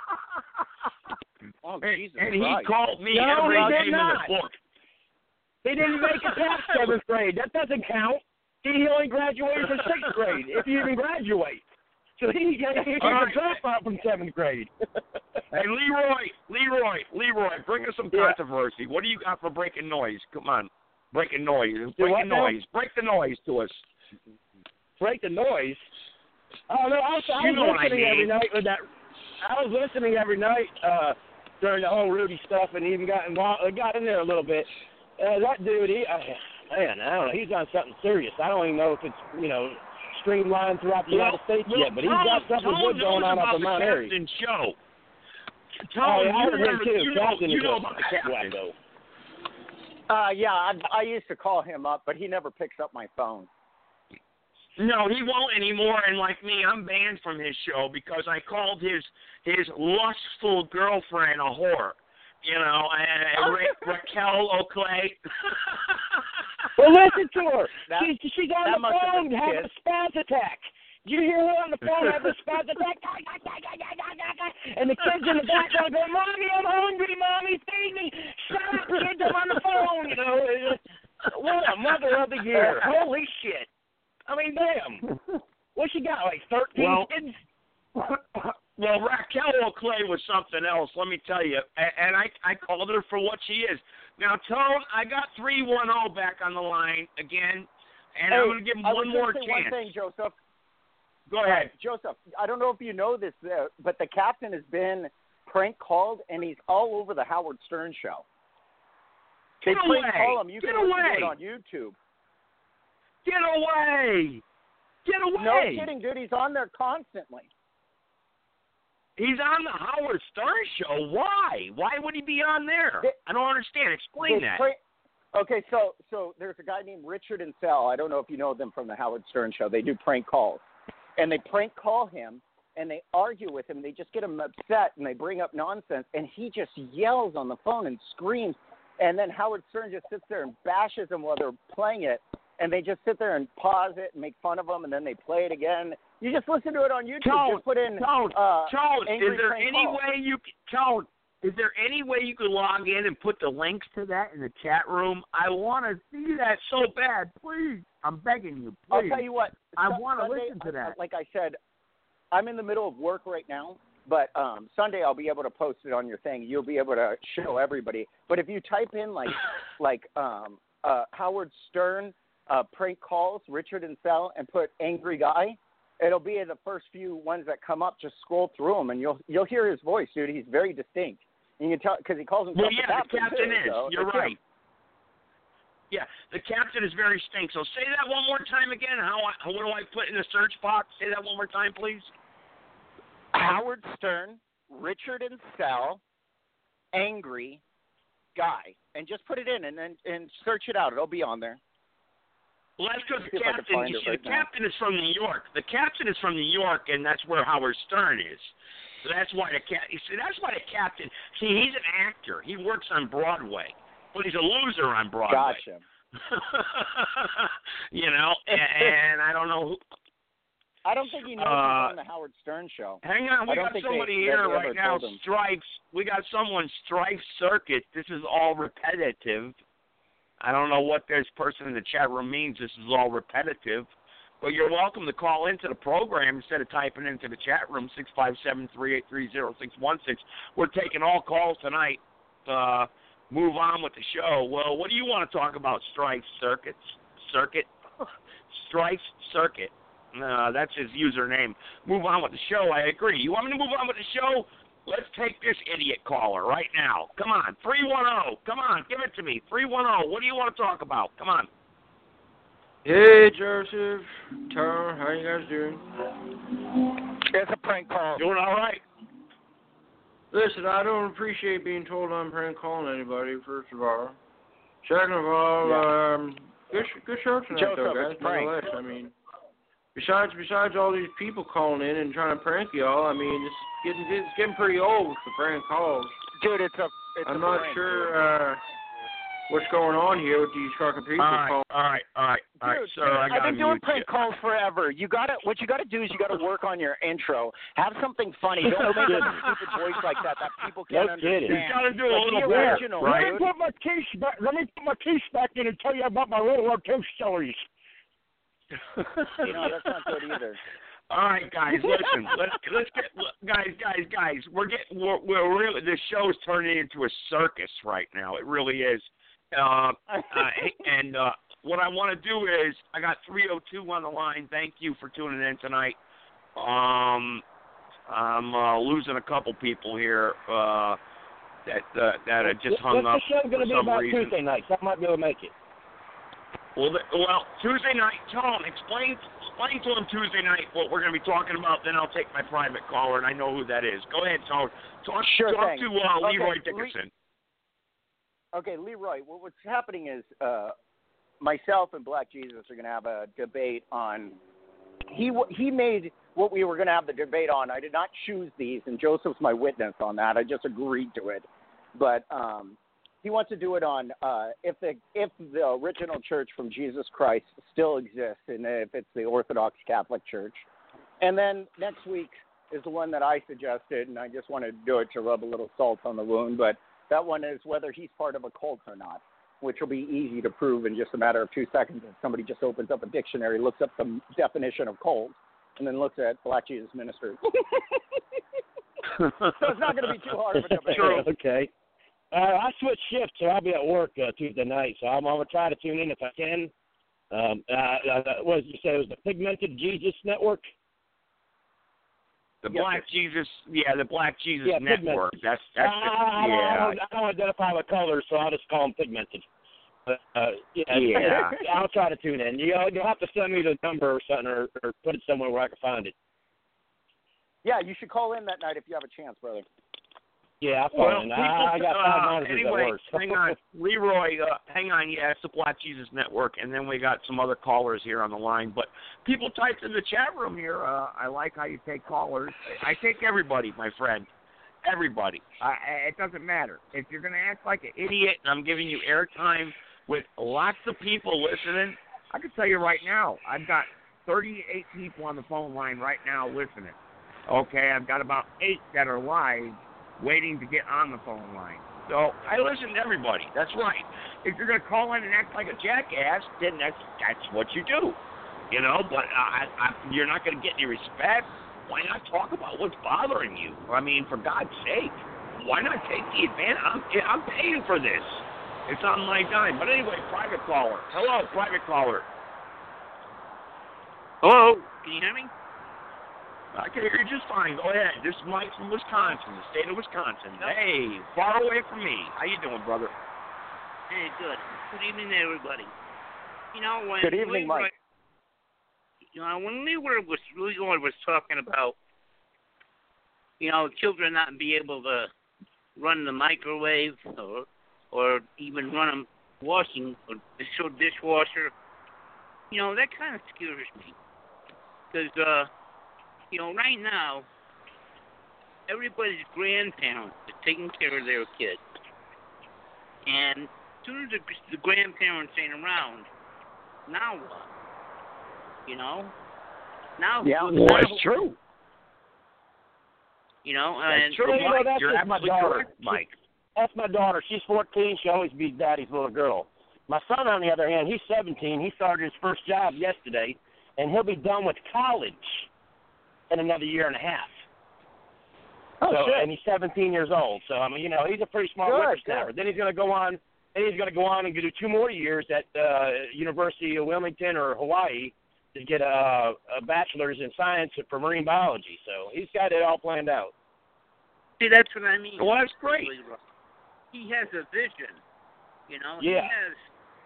Speaker 8: Jesus
Speaker 3: and he
Speaker 8: Christ.
Speaker 3: called me every name in the book.
Speaker 1: He didn't make it past 7th grade. That doesn't count. He only graduated from 6th grade, if you even graduate. So he a dropout from 7th grade.
Speaker 3: Hey, Leroy, bring us some controversy. What do you got for breaking noise? Come on. Breaking noise. Break the noise to us.
Speaker 1: Break the noise? Oh, no, I was listening every night with that. I was listening every night during the whole Rudy stuff and even got in there a little bit. That dude, I don't know, he's on something serious. I don't even know if it's, streamlined throughout the United States yet, but he's got something good going on up in Mount Airy.
Speaker 3: Show.
Speaker 1: I heard him too. Captain is
Speaker 3: about the captain.
Speaker 8: I used to call him up, but he never picks up my phone.
Speaker 3: No, he won't anymore. And like me, I'm banned from his show because I called his lustful girlfriend a whore. You know, Raquel O'Clay.
Speaker 1: Well, listen to her. She's on the
Speaker 8: must have
Speaker 1: phone
Speaker 8: been
Speaker 1: having a spaz attack. Did you hear her on the phone having a spaz attack? And the kids in the background going, "Mommy, I'm hungry. Mommy, feed me. Shut up, kids. I'm on the phone." You know, what a mother of the year. Holy shit. I mean, damn. What she got, like 13 kids?
Speaker 3: Well, Raquel O'Clay was something else, let me tell you. And I called her for what she is. Now, Tone, I got 310 back on the line again, and I'm going to give him one more chance.
Speaker 8: One thing, Joseph.
Speaker 3: Go ahead.
Speaker 8: Joseph, I don't know if you know this, but the captain has been prank called, and he's all over the Howard Stern show. They prank call him. You can listen to it on YouTube.
Speaker 3: Get away! Get away!
Speaker 8: No kidding, dude. He's on there constantly.
Speaker 3: He's on the Howard Stern show. Why? Why would he be on there? I don't understand. Explain that.
Speaker 8: Okay, so there's a guy named Richard and Sal. I don't know if you know them from the Howard Stern show. They do prank calls. And they prank call him, and they argue with him. They just get him upset, and they bring up nonsense. And he just yells on the phone and screams. And then Howard Stern just sits there and bashes them while they're playing it. And they just sit there and pause it and make fun of them, and then they play it again. You just listen to it on YouTube. Just put in
Speaker 3: Tone,
Speaker 8: angry
Speaker 3: is there
Speaker 8: prank
Speaker 3: any
Speaker 8: call.
Speaker 3: way you Tone? Is there any way you could log in and put the links to that in the chat room? I want to see that so bad. Please, I'm begging you. Please.
Speaker 8: I'll tell you what.
Speaker 3: I want to listen to that.
Speaker 8: Like I said, I'm in the middle of work right now, but Sunday I'll be able to post it on your thing. You'll be able to show everybody. But if you type in like Howard Stern prank calls, Richard and Sal, and put angry guy, it'll be the first few ones that come up. Just scroll through them, and you'll hear his voice, dude. He's very distinct. You can tell because he calls himself
Speaker 3: the captain
Speaker 8: too,
Speaker 3: is.
Speaker 8: So
Speaker 3: you're right. Him. Yeah, the captain is very distinct. So say that one more time again. What do I put in the search box? Say that one more time, please.
Speaker 8: Howard Stern, Richard and Sal, angry guy, and just put it in and search it out. It'll be on there.
Speaker 3: Well, that's because the captain. The captain is from New York. The captain is from New York, and that's where Howard Stern is. So that's why the captain. See, he's an actor. He works on Broadway, but he's a loser on Broadway.
Speaker 8: Gotcha.
Speaker 3: You know, and I don't know who.
Speaker 8: I don't think he knows he's on the Howard Stern show.
Speaker 3: Hang on, we got somebody here right now. Stripes. We got someone. Strife Circuit. This is all repetitive. I don't know what this person in the chat room means. This is all repetitive. But you're welcome to call into the program instead of typing into the chat room, 657-383-0616. We're taking all calls tonight. Move on with the show. Well, what do you want to talk about, Strife Circuit? Strife Circuit. That's his username. Move on with the show. I agree. You want me to move on with the show? Let's take this idiot caller right now. Come on, 310. Come on, give it to me. 310. What do you want to talk about? Come on.
Speaker 6: Hey, Joseph, Tom, how you guys doing?
Speaker 8: It's a prank call.
Speaker 3: Doing all right.
Speaker 6: Listen, I don't appreciate being told I'm prank calling anybody, first of all. Second of all, good show tonight,
Speaker 8: Joseph,
Speaker 6: though, guys.
Speaker 8: it's prank.
Speaker 6: Nonetheless, I mean, besides all these people calling in and trying to prank y'all, I mean, it's getting pretty old with the prank calls.
Speaker 8: Dude,
Speaker 6: I'm not sure what's going on here with these fucking people calling.
Speaker 3: All right.
Speaker 8: Dude,
Speaker 3: Sir, I've
Speaker 8: been doing prank calls forever. What you gotta do is you gotta work on your intro. Have something funny. Don't make a stupid voice like that people can't understand.
Speaker 3: You gotta do a little
Speaker 8: bit,
Speaker 3: original, right?
Speaker 1: Let me put my case back in and tell you about my little ghost stories.
Speaker 8: That's not good either.
Speaker 3: All right, guys, listen. Let's get guys. We're really, this show is turning into a circus right now. It really is. And what I want to do is, I got 302 on the line. Thank you for tuning in tonight. I'm losing a couple people here that just hung up.
Speaker 1: What's the show going to be about
Speaker 3: reason.
Speaker 1: Tuesday night? So I might be able to make it.
Speaker 3: Well, Tuesday night, Tom, explain to him Tuesday night what we're going to be talking about. Then I'll take my private caller, and I know who that is. Go ahead, Tom. Talk to Leroy Dickinson.
Speaker 8: Okay, Leroy, what's happening is myself and Black Jesus are going to have a debate on he made what we were going to have the debate on. I did not choose these, and Joseph's my witness on that. I just agreed to it. But he wants to do it on if the original church from Jesus Christ still exists, and if it's the Orthodox Catholic Church. And then next week is the one that I suggested, and I just wanted to do it to rub a little salt on the wound. But that one is whether he's part of a cult or not, which will be easy to prove in just a matter of 2 seconds if somebody just opens up a dictionary, looks up the definition of cult, and then looks at Black Jesus Ministry. So it's not going to be too hard of a debate.
Speaker 1: Sure. Okay. I switched shifts, so I'll be at work Tuesday night, so I'm going to try to tune in if I can. What did you say? It was the Pigmented Jesus Network?
Speaker 3: The Black Jesus Network.
Speaker 1: Pigmented.
Speaker 3: That's
Speaker 1: I don't identify with colors, so I'll just call them Pigmented. Yeah. I'll try to tune in. You'll have to send me the number or something, or put it somewhere where I can find it.
Speaker 8: Yeah, you should call in that night if you have a chance, brother.
Speaker 1: Yeah, I'll call in. I got 5 monitors
Speaker 3: anyway,
Speaker 1: at work.
Speaker 3: hang on. Leroy, hang on. Yeah, it's the Black Jesus Network, and then we got some other callers here on the line. But people typed in the chat room here, I like how you take callers. I take everybody, my friend. Everybody. It doesn't matter. If you're going to act like an idiot and I'm giving you airtime with lots of people listening, I can tell you right now, I've got 38 people on the phone line right now listening. Okay, I've got about 8 that are live waiting to get on the phone line. So I listen to everybody. That's right. If you're going to call in and act like a jackass, then that's what you do. You know, but you're not going to get any respect. Why not talk about what's bothering you? I mean, for God's sake, why not take the advantage? I'm paying for this. It's on my dime. But anyway, private caller. Hello, private caller.
Speaker 9: Hello, can you hear me?
Speaker 3: I can hear you just fine. Go ahead. This is Mike from Wisconsin, the state of Wisconsin. Yep. Hey, far away from me. How you doing, brother?
Speaker 9: Hey, good. Good evening, everybody. You know, when
Speaker 8: good evening, Mike.
Speaker 9: When Leroy was talking about, children not be able to run the microwave or even run a washing or dishwasher, that kind of scares me. Because, right now, everybody's grandparents are taking care of their kids. And as soon as the grandparents ain't around, now what? Now
Speaker 3: that's true.
Speaker 9: And
Speaker 3: true.
Speaker 1: Mike,
Speaker 3: that's
Speaker 1: you're
Speaker 3: absolutely
Speaker 1: my daughter,
Speaker 3: correct, Mike.
Speaker 1: That's my daughter. She's 14. She'll always be daddy's little girl. My son, on the other hand, he's 17. He started his first job yesterday, and he'll be done with college in another year and a half.
Speaker 8: Oh, shit.
Speaker 1: And he's 17 years old. So, I mean, he's a pretty smart whippersnapper. Then he's going to go on. And he's going to go on and do 2 more years at University of Wilmington or Hawaii to get a bachelor's in science for marine biology. So he's got it all planned out.
Speaker 9: See, that's what I mean.
Speaker 3: Well, that's great.
Speaker 9: He has a vision.
Speaker 1: Yeah.
Speaker 9: He has,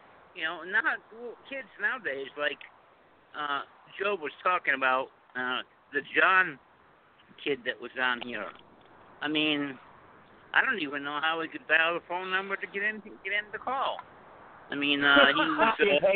Speaker 9: kids nowadays, like Joe was talking about, the John kid that was on here. I mean, I don't even know how he could dial the phone number to get in the call. I mean, he was.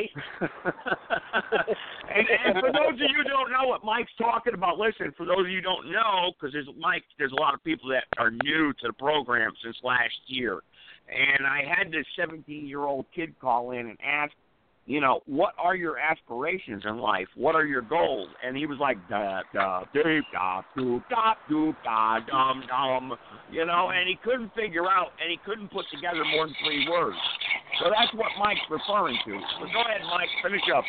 Speaker 3: and for those of you who don't know what Mike's talking about, listen. For those of you who don't know, because there's a lot of people that are new to the program since last year, and I had this 17-year-old kid call in and ask, what are your aspirations in life? What are your goals? And he was like, and he couldn't figure out, and he couldn't put together more than 3 words. So that's what Mike's referring to. So go ahead, Mike, finish up.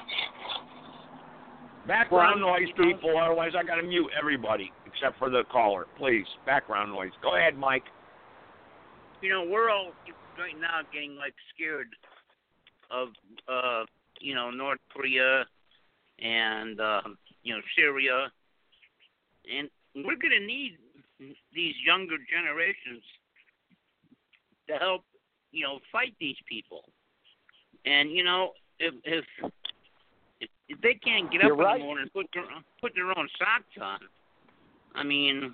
Speaker 3: Background noise, people, otherwise I got to mute everybody except for the caller. Please, background noise. Go ahead, Mike.
Speaker 9: We're all right now getting, scared of North Korea and Syria, and we're going to need these younger generations to help fight these people. And if they can't get up in the morning and put their own socks on, I mean,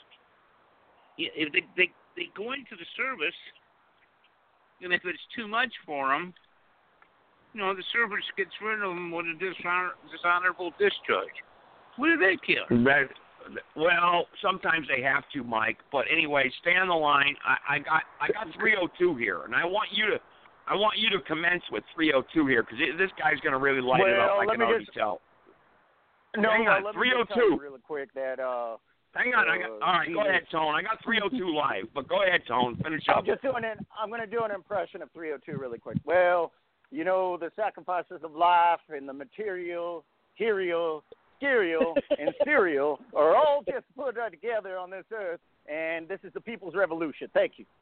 Speaker 9: if they go into the service, and if it's too much for them, the service gets rid of them with a dishonorable discharge. What do they care?
Speaker 3: Well, sometimes they have to, Mike. But anyway, stay on the line. I got 302 here, and I want you to commence with 302 here because this guy's going to really light it up. I can already tell.
Speaker 8: No,
Speaker 3: hang on,
Speaker 8: let
Speaker 3: 302.
Speaker 8: Me tell you really quick that.
Speaker 3: Hang on, all right, go ahead, Tone. I got 302 live, but go ahead, Tone. Finish up.
Speaker 8: I'm going to do an impression of 302 really quick. Well, the sacrifices of life and the material, and cereal are all just put together on this earth, and this is the people's revolution. Thank you.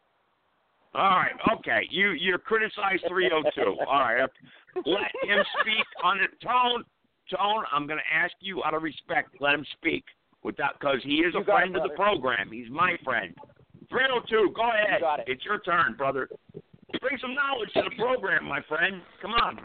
Speaker 3: All right, okay. You criticized 302. All right, let him speak on it. Tone, I'm going to ask you out of respect, let him speak because he is a friend of the program. He's my friend. 302, go ahead. It's your turn, brother. Bring some knowledge to the program, my friend. Come on.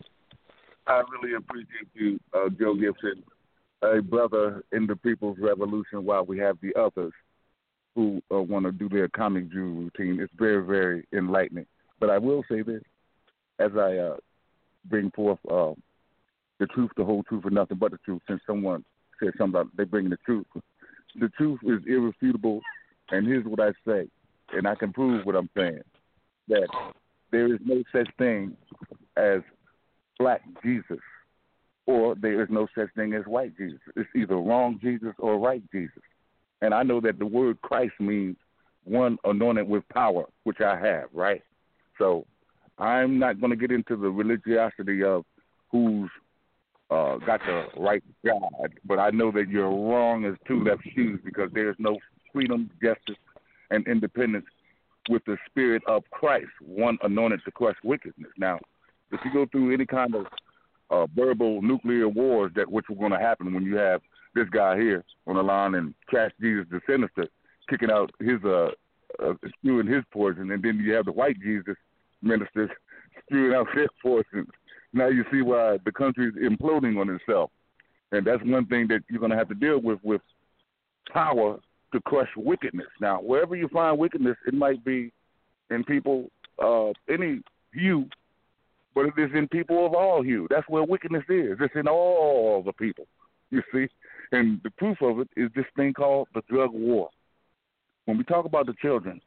Speaker 10: I really appreciate you, Joe Gibson, a brother in the People's Revolution, while we have the others who want to do their comic Jew routine. It's very, very enlightening. But I will say this, as I bring forth the truth, the whole truth, and nothing but the truth, since someone said something about they bringing the truth. The truth is irrefutable, and here's what I say, and I can prove what I'm saying, that there is no such thing as black Jesus, or there is no such thing as white Jesus. It's either wrong Jesus or right Jesus. And I know that the word Christ means one anointed with power, which I have, right? So I'm not going to get into the religiosity of who's got the right God, but I know that you're wrong as two left shoes because there's no freedom, justice, and independence with the spirit of Christ, one anointed to crush wickedness. Now, if you go through any kind of verbal nuclear wars which are going to happen when you have this guy here on the line and Cash Jesus the Sinister kicking out his spewing his poison, and then you have the white Jesus ministers spewing out their poison. Now you see why the country is imploding on itself, and that's one thing that you're going to have to deal with power to crush wickedness. Now, wherever you find wickedness, it might be in people any hue, but it is in people of all hue. That's where wickedness is. It's in all the people, you see. And the proof of it is this thing called the drug war. When we talk about the children,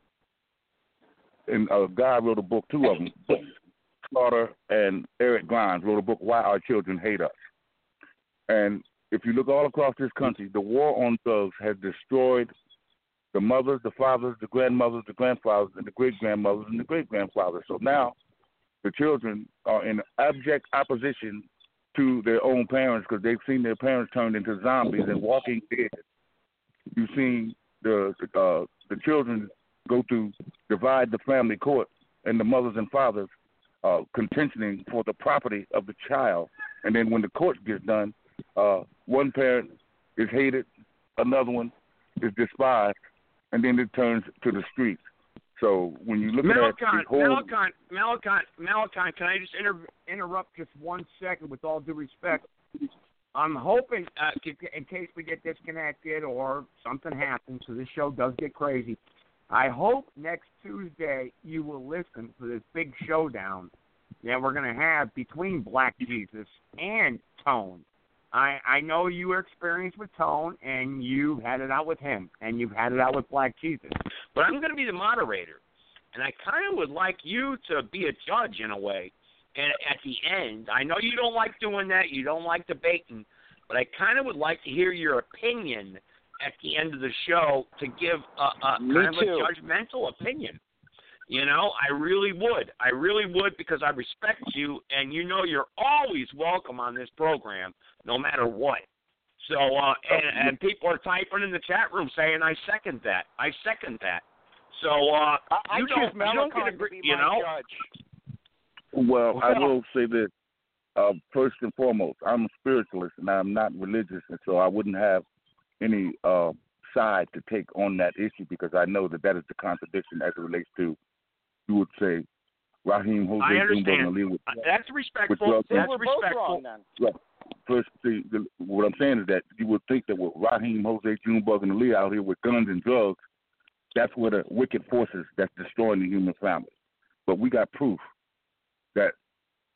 Speaker 10: and a guy wrote a book, two of them, Slaughter and Eric Grimes wrote a book, Why Our Children Hate Us. And if you look all across this country, the war on drugs has destroyed the mothers, the fathers, the grandmothers, the grandfathers, and the great-grandmothers and the great-grandfathers. So now the children are in abject opposition to their own parents because they've seen their parents turned into zombies and walking dead. You've seen the children go to divide the family court and the mothers and fathers contentioning for the property of the child. And then when the court gets done, one parent is hated, another one is despised, and then it turns to the streets. So when you look at this whole...
Speaker 3: Malachi, can I just interrupt just 1 second with all due respect? I'm hoping, in case we get disconnected or something happens, so this show does get crazy, I hope next Tuesday you will listen for this big showdown that we're going to have between Black Jesus and Tone. I know you were experienced with Tone, and you've had it out with him, and you've had it out with Black Jesus. But I'm going to be the moderator, and I kind of would like you to be a judge in a way. And at the end, I know you don't like doing that, you don't like debating, but I kind of would like to hear your opinion at the end of the show to give a judgmental opinion. You know, I really would because I respect you, and you know you're always welcome on this program, no matter what. So, and people are typing in the chat room saying, I second that. So, you don't agree, you know?
Speaker 10: Well, I will say this. First and foremost, I'm a spiritualist, and I'm not religious, and so I wouldn't have any side to take on that issue because I know that is the contradiction as it relates to, you would say, Raheem Jose.
Speaker 3: I understand. That's respectful. That's respectful.
Speaker 10: Right. First, what I'm saying is that you would think that with Raheem, Jose, Junebug, and Ali out here with guns and drugs, that's where the wicked forces that's destroying the human family. But we got proof that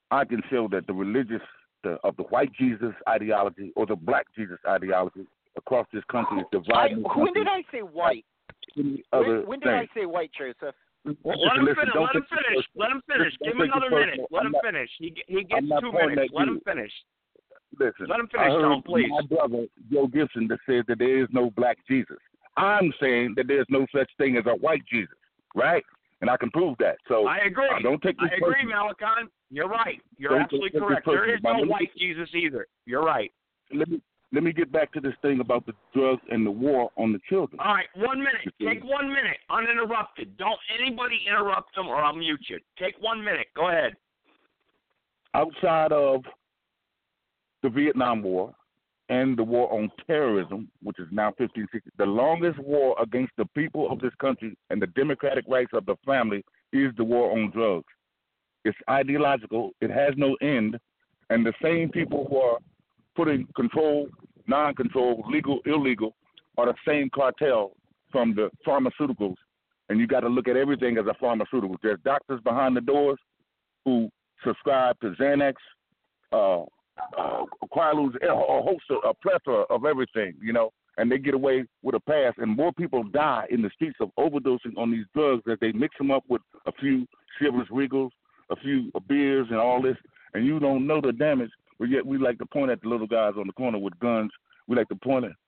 Speaker 10: I can show that the of the white Jesus ideology or the black Jesus ideology across this country is dividing.
Speaker 8: When did I say white? When did I say white, Joseph?
Speaker 3: Well, let him finish. Let him finish. Give him another minute. Let him finish. He gets 2 minutes. Let him finish.
Speaker 10: Listen,
Speaker 3: let him finish, Tom, please.
Speaker 10: My brother, Joe Gibson, that says that there is no black Jesus. I'm saying that there's no such thing as a white Jesus, right? And I can prove that. So
Speaker 3: I agree.
Speaker 10: Don't take this
Speaker 3: I agree, Malachi. You're right. You're absolutely correct. There is no white Jesus either. You're right.
Speaker 10: Let me get back to this thing about the drugs and the war on the children.
Speaker 3: All right, 1 minute. Take 1 minute, uninterrupted. Don't anybody interrupt them or I'll mute you. Take 1 minute. Go ahead.
Speaker 10: Outside of the Vietnam War and the war on terrorism, which is now 1560, the longest war against the people of this country and the democratic rights of the family is the war on drugs. It's ideological. It has no end. And the same people who are putting control, non-control, legal, illegal, are the same cartel from the pharmaceuticals. And you got to look at everything as a pharmaceutical. There's doctors behind the doors who subscribe to Xanax, Quaaludes, a plethora of everything, and they get away with a pass. And more people die in the streets of overdosing on these drugs as they mix them up with a few Chivas Regals, a few beers and all this, and you don't know the damage. But yet we like to point at the little guys on the corner with guns. We like to point at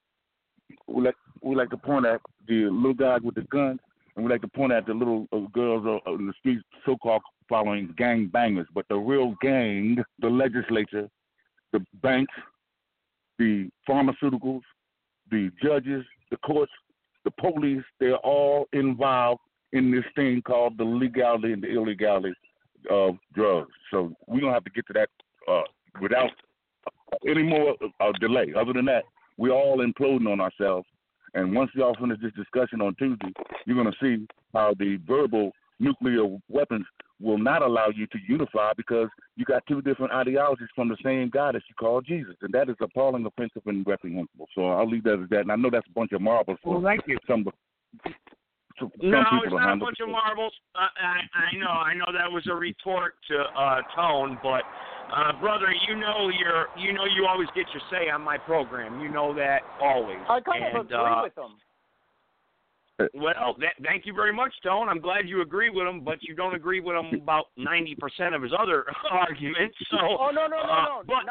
Speaker 10: the little guys with the guns, and we like to point at the little girls in the streets, so-called following gang bangers. But the real gang, the legislature, the banks, the pharmaceuticals, the judges, the courts, the police, they're all involved in this thing called the legality and the illegality of drugs. So we don't have to get to that without any more delay. Other than that, we're all imploding on ourselves. And once y'all finish this discussion on Tuesday, you're going to see how the verbal nuclear weapons will not allow you to unify because you got two different ideologies from the same God that you call Jesus. And that is appalling, offensive, and reprehensible. So I'll leave that as that. And I know that's a bunch of marbles.
Speaker 3: Well, thank you. No, it's not a bunch of marbles. I know that was a retort to Tone, but brother, you always get your say on my program. You know that always.
Speaker 8: I kind of agree with them.
Speaker 3: Well, thank you very much, Tone. I'm glad you agree with him, but you don't agree with him about 90% of his other arguments. So,
Speaker 8: no. But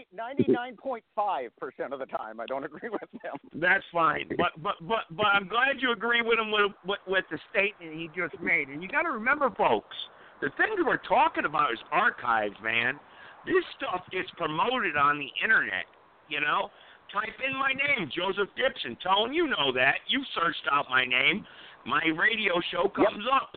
Speaker 8: 99.5% of the time, I don't agree with him.
Speaker 3: That's fine. But I'm glad you agree with him with the statement he just made. And you got to remember, folks, the thing that we're talking about is archives, man. This stuff gets promoted on the internet, Type in my name, Joseph Gibson. Tone, you know that. You searched out my name. My radio show comes up.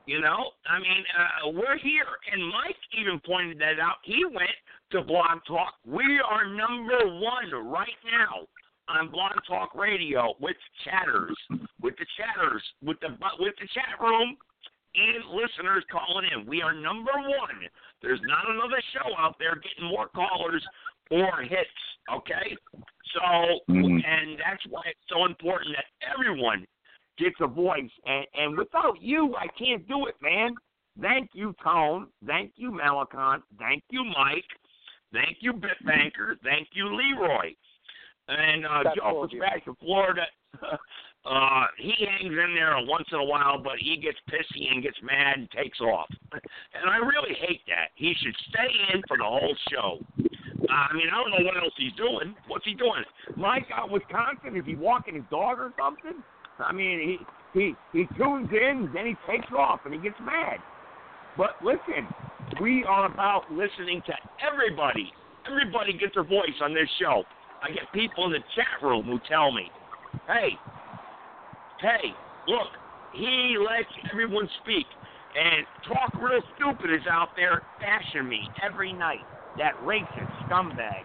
Speaker 3: We're here. And Mike even pointed that out. He went to Blog Talk. We are number one right now on Blog Talk Radio with chatters, with the chat room and listeners calling in. We are number one. There's not another show out there getting more callers or hits, okay? So, and that's why it's so important that everyone gets a voice. And without you, I can't do it, man. Thank you, Tone. Thank you, Malakon. Thank you, Mike. Thank you, Bitbanker. Thank you, Leroy. And Joe Fitzpatrick from Florida, he hangs in there once in a while, but he gets pissy and gets mad and takes off. And I really hate that. He should stay in for the whole show. I don't know what else he's doing. What's he doing? Mike out in Wisconsin, is he walking his dog or something? He tunes in, then he takes off, and he gets mad. But listen, we are about listening to everybody. Everybody gets a voice on this show. I get people in the chat room who tell me, hey, look, he lets everyone speak. And Talk Real Stupid is out there bashing me every night. That racist scumbag.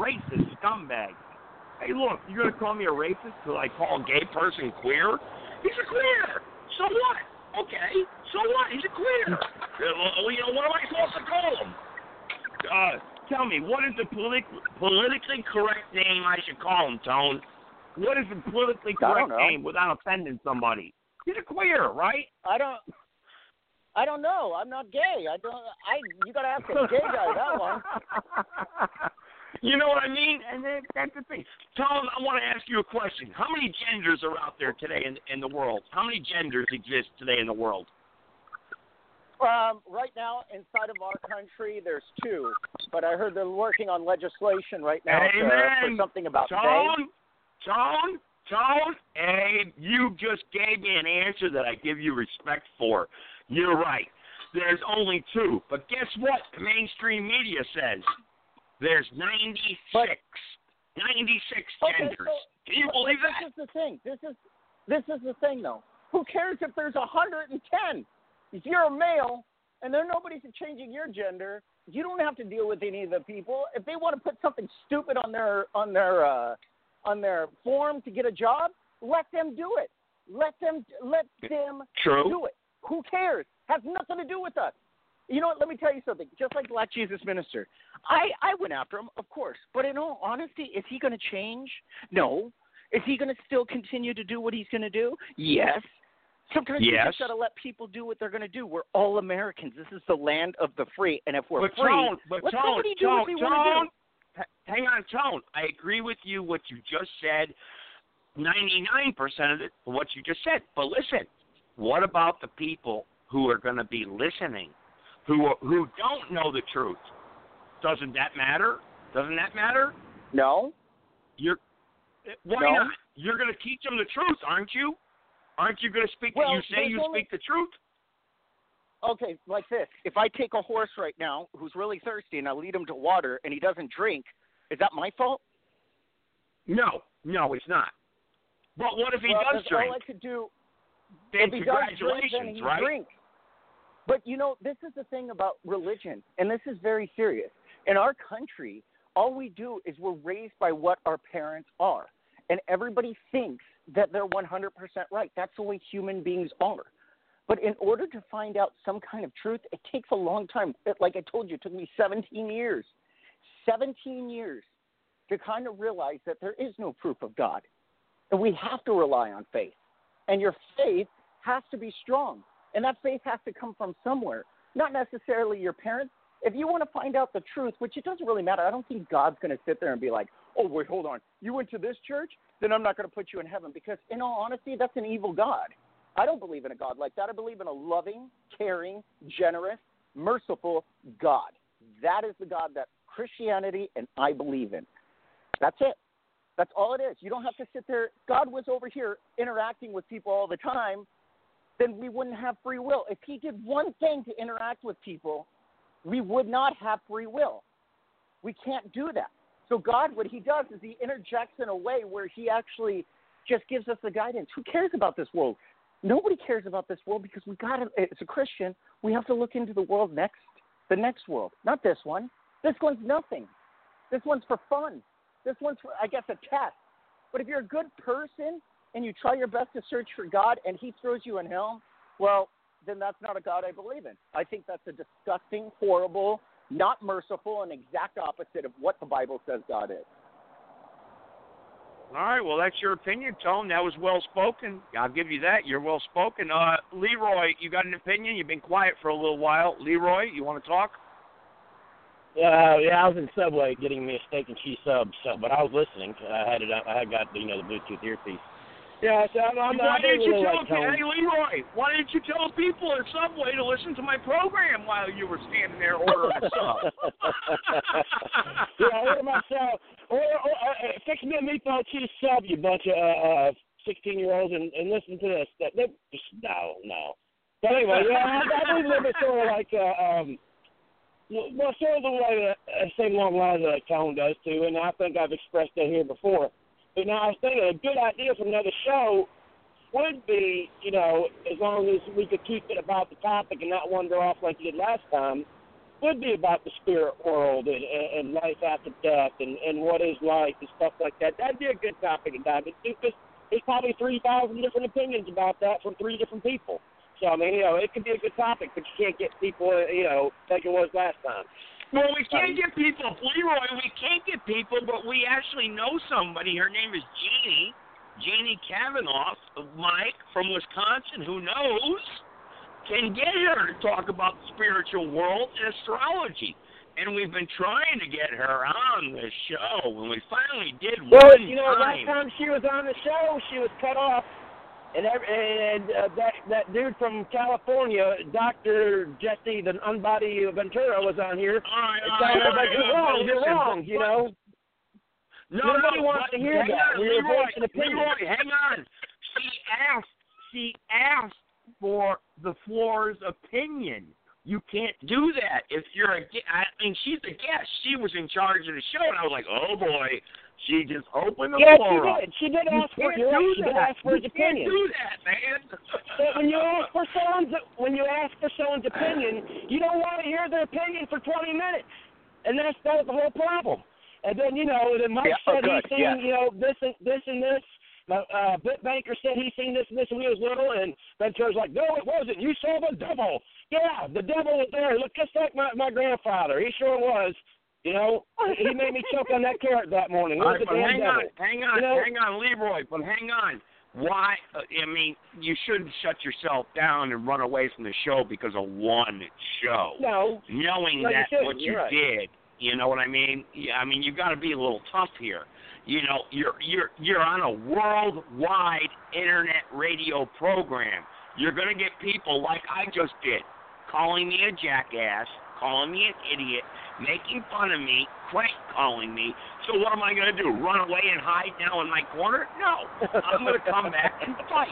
Speaker 3: Hey, look, you're going to call me a racist because I call a gay person queer? He's a queer. So what? Okay, so what? He's a queer. What am I supposed to call him? Tell me, what is the politically correct name I should call him, Tone? What is the politically correct name without offending somebody? He's a queer, right?
Speaker 8: I I don't know. I'm not gay. You got to ask a gay guy that one.
Speaker 3: You know what I mean? And that's the thing. Tom, I want to ask you a question. How many genders are out there today in the world? How many genders exist today in the world?
Speaker 8: Right now, inside of our country, there's 2. But I heard they're working on legislation right now for something about
Speaker 3: Tone, hey, you just gave me an answer that I give you respect for. You're right. There's only 2. But guess what? The mainstream media says there's 96. 96 genders. Can you believe that?
Speaker 8: This is the thing. This is the thing, though. Who cares if there's 110? If you're a male and nobody's changing your gender, you don't have to deal with any of the people. If they want to put something stupid on their form to get a job, let them do it. Let them do it. Who cares? Has nothing to do with us. You know what? Let me tell you something. Just like Black Jesus Minister, I went after him, of course. But in all honesty, is he going to change? No. Is he going to still continue to do what he's going to do? Yes. Sometimes you just got to let people do what they're going to do. We're all Americans. This is the land of the free. And if we're let somebody do what they want to do.
Speaker 3: Hang on, Tone. I agree with you what you just said, 99% of it, what you just said. But listen, what about the people who are going to be listening, who don't know the truth? Doesn't that matter? Doesn't that matter?
Speaker 8: No.
Speaker 3: Why not? You're going to teach them the truth, aren't you? Aren't you going to speak? You speak the truth.
Speaker 8: Okay, like this. If I take a horse right now who's really thirsty and I lead him to water and he doesn't drink, is that my fault?
Speaker 3: No, it's not. But what if he does drink?
Speaker 8: All I could do.
Speaker 3: Then
Speaker 8: if he
Speaker 3: congratulations,
Speaker 8: does drink, then he
Speaker 3: right?
Speaker 8: drinks. But, this is the thing about religion, and this is very serious. In our country, all we do is we're raised by what our parents are. And everybody thinks that they're 100% right. That's the way human beings are. But in order to find out some kind of truth, it takes a long time. Like I told you, it took me 17 years. 17 years to kind of realize that there is no proof of God. And we have to rely on faith. And your faith has to be strong. And that faith has to come from somewhere, not necessarily your parents. If you want to find out the truth, which it doesn't really matter, I don't think God's going to sit there and be like, oh, wait, hold on. You went to this church? Then I'm not going to put you in heaven. Because in all honesty, that's an evil God. I don't believe in a God like that. I believe in a loving, caring, generous, merciful God. That is the God that Christianity and I believe in. That's it. That's all it is. You don't have to sit there. God was over here interacting with people all the time, then we wouldn't have free will. If he did one thing to interact with people, we would not have free will. We can't do that. So God, what he does is he interjects in a way where he actually just gives us the guidance. Who cares about this world? Nobody cares about this world because as a Christian, we have to look into the world the next world, not this one. This one's nothing. This one's for fun. This one's for, I guess, a test. But if you're a good person and you try your best to search for God and he throws you in hell, well, then that's not a God I believe in. I think that's a disgusting, horrible, not merciful, and exact opposite of what the Bible says God is.
Speaker 3: All right, well, that's your opinion, Tone. That was well-spoken. I'll give you that. You're well-spoken. Leroy, you got an opinion? You've been quiet for a little while. Leroy, you want to talk?
Speaker 1: Yeah, I was in Subway getting me a steak and cheese sub, but I was listening. I had got the Bluetooth earpiece. Yeah, so
Speaker 3: why didn't you tell people at Subway to listen to my program while you were standing there ordering a sub?
Speaker 1: Yeah, order my sub. Fix me a meatball cheese sub, you bunch of 16-year-olds, and listen to this. No. But anyway, yeah, I believe a little bit sort of like, sort of the way same long lines that Tone does too, and I think I've expressed that here before. But now I was thinking a good idea for another show would be, as long as we could keep it about the topic and not wander off like you did last time, would be about the spirit world and life after death and what is life and stuff like that. That'd be a good topic to dive into because there's probably 3,000 different opinions about that from 3 different people. So, I mean, it could be a good topic, but you can't get people, like it was last time.
Speaker 3: Well, we can't get people, Leroy, but we actually know somebody. Her name is Jeannie Kavanaugh, Mike, from Wisconsin, who knows. can get her to talk about the spiritual world and astrology. And we've been trying to get her on the show, and we finally did
Speaker 1: Well,
Speaker 3: one
Speaker 1: last time she was on the show, she was cut off. And that dude from California, Dr. Jesse, the Unbody Ventura, was on here. You're wrong, you know. Nobody wants to hear that. We were voicing opinion.
Speaker 3: Leroy, hang on. She asked for the floor's opinion. You can't do that if you're she's a guest. She was in charge of the show, and I was like, oh boy. She just opened the floor up.
Speaker 1: She did ask for his opinion.
Speaker 3: You can't do that, man.
Speaker 1: But when you ask for someone's opinion, you don't want to hear their opinion for 20 minutes, and that's the whole problem. And then Mike said he's seen this and this. Bit Banker said he's seen this and this when he was little, and Ventura's like, no, it wasn't. You saw the devil. Yeah, the devil was there. Look, just like my grandfather. He sure was. He made me choke on that carrot that morning.
Speaker 3: Right, but hang on, Leroy. But hang on. Why? You shouldn't shut yourself down and run away from the show because of one show.
Speaker 1: No.
Speaker 3: Knowing what you did, you know what I mean? You got to be a little tough here. You're on a worldwide internet radio program. You're gonna get people like I just did, calling me a jackass, calling me an idiot, making fun of me, crank calling me. So what am I going to do, run away and hide now in my corner? No. I'm going to come back and fight.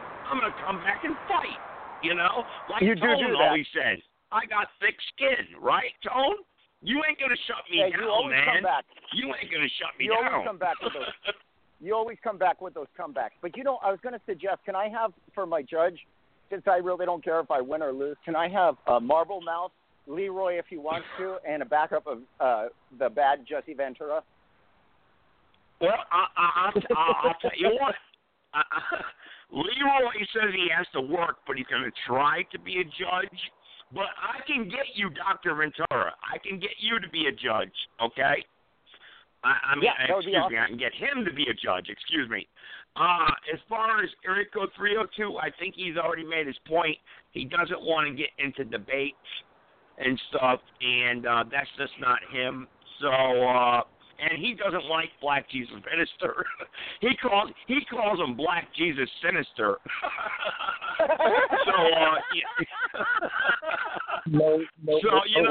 Speaker 3: Like Tone always says, I got thick skin, right, Tone? You ain't going to shut me down, man. You ain't going to shut me down.
Speaker 8: Always come back with those. You always come back with those comebacks. But, I was going to suggest, can I have, for my judge, since I really don't care if I win or lose, can I have Marble Mouth, Leroy, if he wants to, and a backup of the bad Jesse Ventura?
Speaker 3: Well, I'll tell you what. Leroy says he has to work, but he's going to try to be a judge. But I can get you Dr. Ventura. I can get you to be a judge, okay? I can get him to be a judge, excuse me. As far as area code 302, I think he's already made his point. He doesn't want to get into debates and stuff, and that's just not him. So, and he doesn't like Black Jesus Minister. he calls him Black Jesus Sinister. So,
Speaker 10: No.
Speaker 3: So,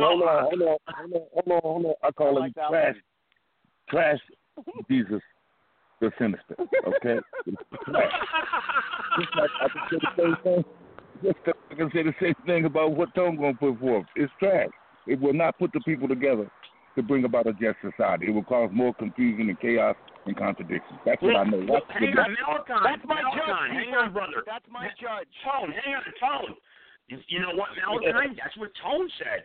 Speaker 10: Hold on. I call him Trash Jesus the Sinister. Okay. Just like I can say the same thing. I can say the same thing about what Tom going to put forth. It's trash. It will not put the people together to bring about a just society. It will cause more confusion and chaos and contradictions. That's what I know.
Speaker 3: Hang on, Malachi.
Speaker 8: That's my judge.
Speaker 3: Hang on, brother.
Speaker 8: That's my judge.
Speaker 3: Tone, hang on, Tone. You know what, Malachi? That's what Tone said.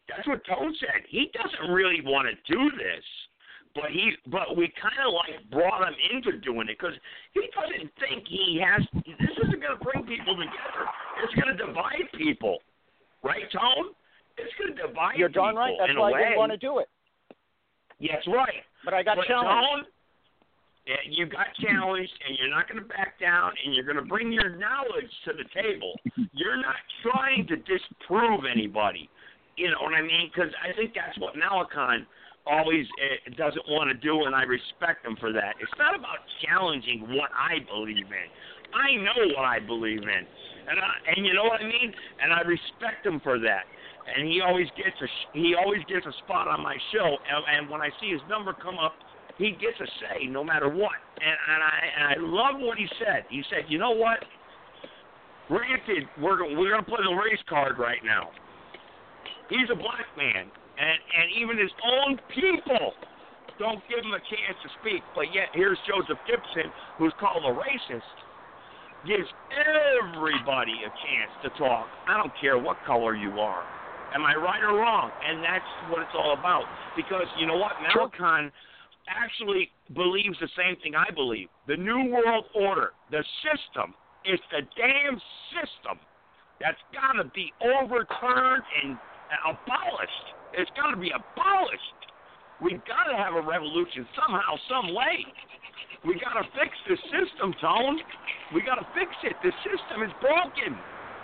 Speaker 3: He doesn't really want to do this. But we kind of brought him into doing it because he doesn't think he has. This isn't going to bring people together. It's going to divide people, right, Tone? It's going to divide people.
Speaker 8: You're darn right. That's why I didn't want to do it.
Speaker 3: Yes, right.
Speaker 8: But I got challenged.
Speaker 3: Tone, you got challenged, and you're not going to back down, and you're going to bring your knowledge to the table. You're not trying to disprove anybody. You know what I mean? Because I think that's what Malachi always doesn't want to do, and I respect him for that. It's not about challenging what I believe in. I know what I believe in, and you know what I mean. And I respect him for that. And he always gets a spot on my show. And when I see his number come up, he gets a say no matter what. And I love what he said. He said, you know what? Granted, we're gonna play the race card right now. He's a black man. And even his own people don't give him a chance to speak. But yet, here's Joseph Gibson, who's called a racist, gives everybody a chance to talk. I don't care what color you are. Am I right or wrong? And that's what it's all about. Because, you know what? Malachi actually believes the same thing I believe. The New World Order, the system, is the damn system that's got to be overturned and abolished. It's got to be abolished. We've got to have a revolution somehow, some way. We got to fix the system, Tone. We got to fix it. The system is broken.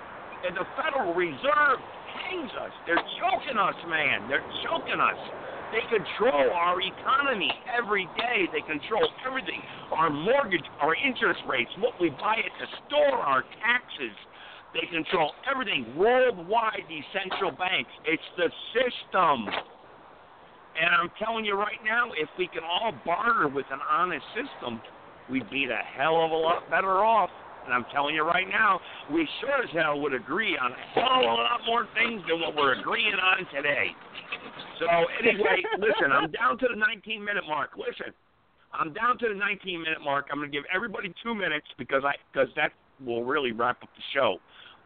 Speaker 3: And the Federal Reserve hangs us. They're choking us, man. They're choking us. They control our economy every day. They control everything. Our mortgage, our interest rates, what we buy at the store, our taxes. They control everything worldwide, these central banks. It's the system. And I'm telling you right now, if we can all barter with an honest system, we'd be a hell of a lot better off. And I'm telling you right now, we sure as hell would agree on a hell of a lot more things than what we're agreeing on today. So anyway, listen, I'm down to the 19-minute mark. Listen, I'm down to the 19-minute mark. I'm going to give everybody 2 minutes because that will really wrap up the show.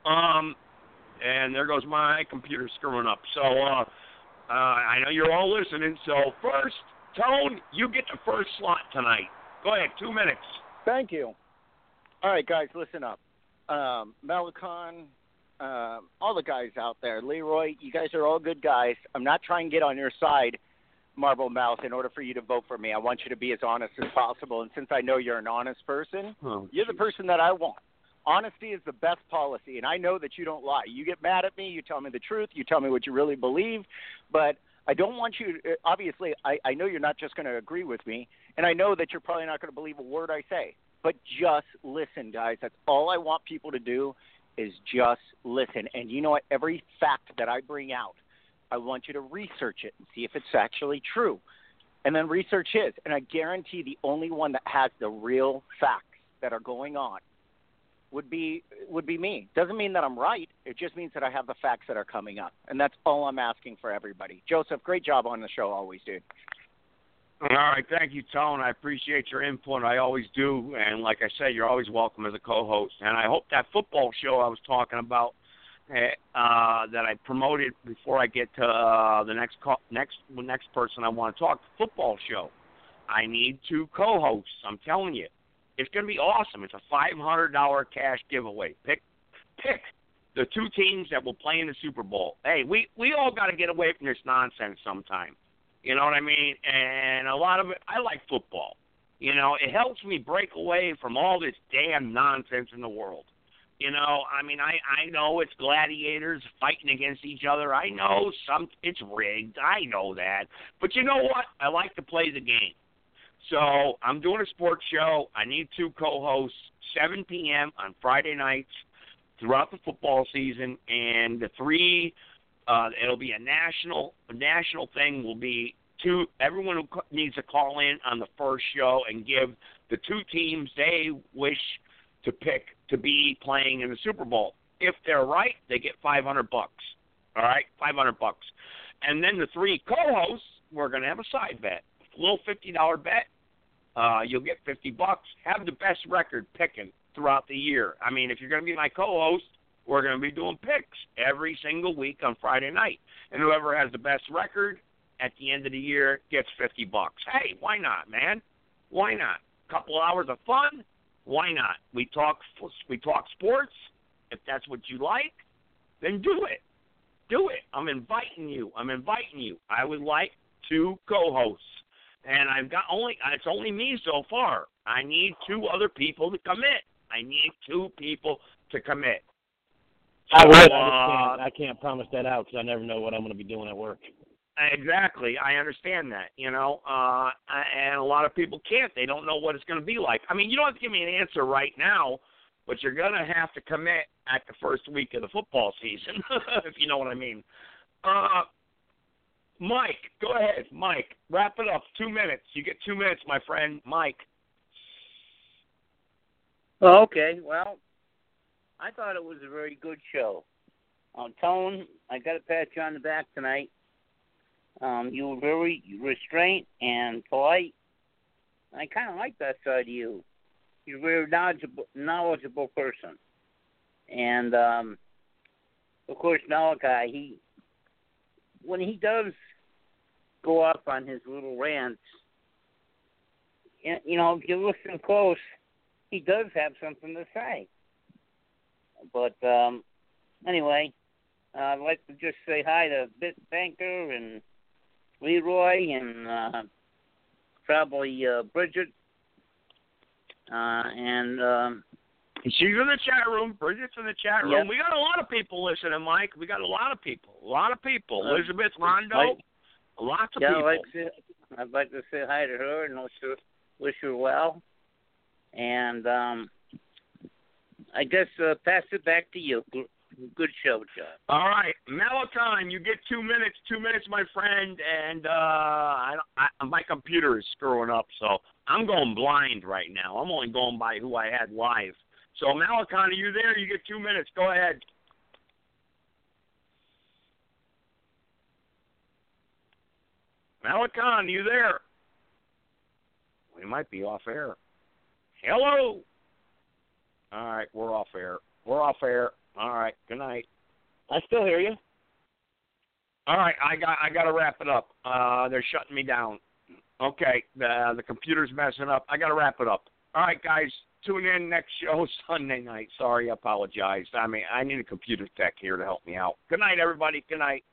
Speaker 3: And there goes my computer screwing up. So I know you're all listening. So first, Tone, you get the first slot tonight. Go ahead, 2 minutes.
Speaker 8: Thank you. All right, guys, listen up. Malicon, all the guys out there, Leroy, you guys are all good guys. I'm not trying to get on your side, Marble Mouth, in order for you to vote for me. I want you to be as honest as possible. And since I know you're an honest person, you're the person that I want. Honesty is the best policy, and I know that you don't lie. You get mad at me, you tell me the truth, you tell me what you really believe, but I don't want you – obviously, I know you're not just going to agree with me, and I know that you're probably not going to believe a word I say. But just listen, guys. That's all I want people to do is just listen. And you know what? Every fact that I bring out, I want you to research it and see if it's actually true. And then research his. And I guarantee the only one that has the real facts that are going on would be me. Doesn't mean that I'm right. It just means that I have the facts that are coming up. And that's all I'm asking for everybody. Joseph, great job on the show always, dude.
Speaker 3: All right, thank you, Tone. I appreciate your input. I always do. And like I said, you're always welcome as a co-host. And I hope that football show I was talking about that I promoted before I get to the next person I want to talk, the football show. I need 2 co-hosts. I'm telling you. It's going to be awesome. It's a $500 cash giveaway. Pick the 2 teams that will play in the Super Bowl. Hey, we all got to get away from this nonsense sometime. You know what I mean? And a lot of it, I like football. You know, it helps me break away from all this damn nonsense in the world. You know, I mean, I know it's gladiators fighting against each other. I know it's rigged. I know that. But you know what? I like to play the game. So I'm doing a sports show. I need 2 co-hosts, 7 p.m. on Friday nights throughout the football season. And the 3... it'll be a national thing. Will be 2. Everyone who needs to call in on the first show and give the 2 teams they wish to pick to be playing in the Super Bowl. If they're right, they get $500. All right, $500. And then the 3 co-hosts, we're going to have a side bet, a little $50 bet. You'll get $50. Have the best record picking throughout the year. I mean, if you're going to be my co-host, we're going to be doing picks every single week on Friday night. And whoever has the best record at the end of the year gets $50. Hey, why not, man? Why not? Couple hours of fun? Why not? We talk sports. If that's what you like, then do it. Do it. I'm inviting you. I would like 2 co-hosts. And it's only me so far. I need 2 other people to commit.
Speaker 1: I would. I can't promise that out because I never know what I'm going to be doing at work.
Speaker 3: Exactly. I understand that, you know, and a lot of people can't. They don't know what it's going to be like. I mean, you don't have to give me an answer right now, but you're going to have to commit at the first week of the football season, if you know what I mean. Mike, go ahead. Mike, wrap it up. 2 minutes. You get 2 minutes, my friend. Mike.
Speaker 9: Oh, okay. Well, I thought it was a very good show. Tone, I got to pat you on the back tonight. You were very restrained and polite. I kind of like that side of you. You're a very knowledgeable person. And, of course, Malachi, when he does go off on his little rants, you know, if you listen close, he does have something to say. But anyway, I'd like to just say hi to Bit Banker and Leroy and probably Bridget. And
Speaker 3: She's in the chat room. Bridget's in the chat room.
Speaker 9: Yep.
Speaker 3: We got a lot of people listening, Mike. We got a lot of people. Elizabeth Rondo, lots of people.
Speaker 9: I'd like to say hi to her and wish her well. And I guess pass it back to you. Good show, John.
Speaker 3: All right, Malachi, you get 2 minutes. 2 minutes, my friend, and my computer is screwing up, so I'm going blind right now. I'm only going by who I had live. So, Malachi, are you there? You get 2 minutes. Go ahead. Malachi, are you there? We might be off air. Hello. All right, we're off air. All right, good night.
Speaker 1: I still hear you.
Speaker 3: All right, I got to wrap it up. They're shutting me down. Okay, the computer's messing up. I got to wrap it up. All right, guys, tune in next show Sunday night. Sorry, I apologize. I mean, I need a computer tech here to help me out. Good night, everybody. Good night.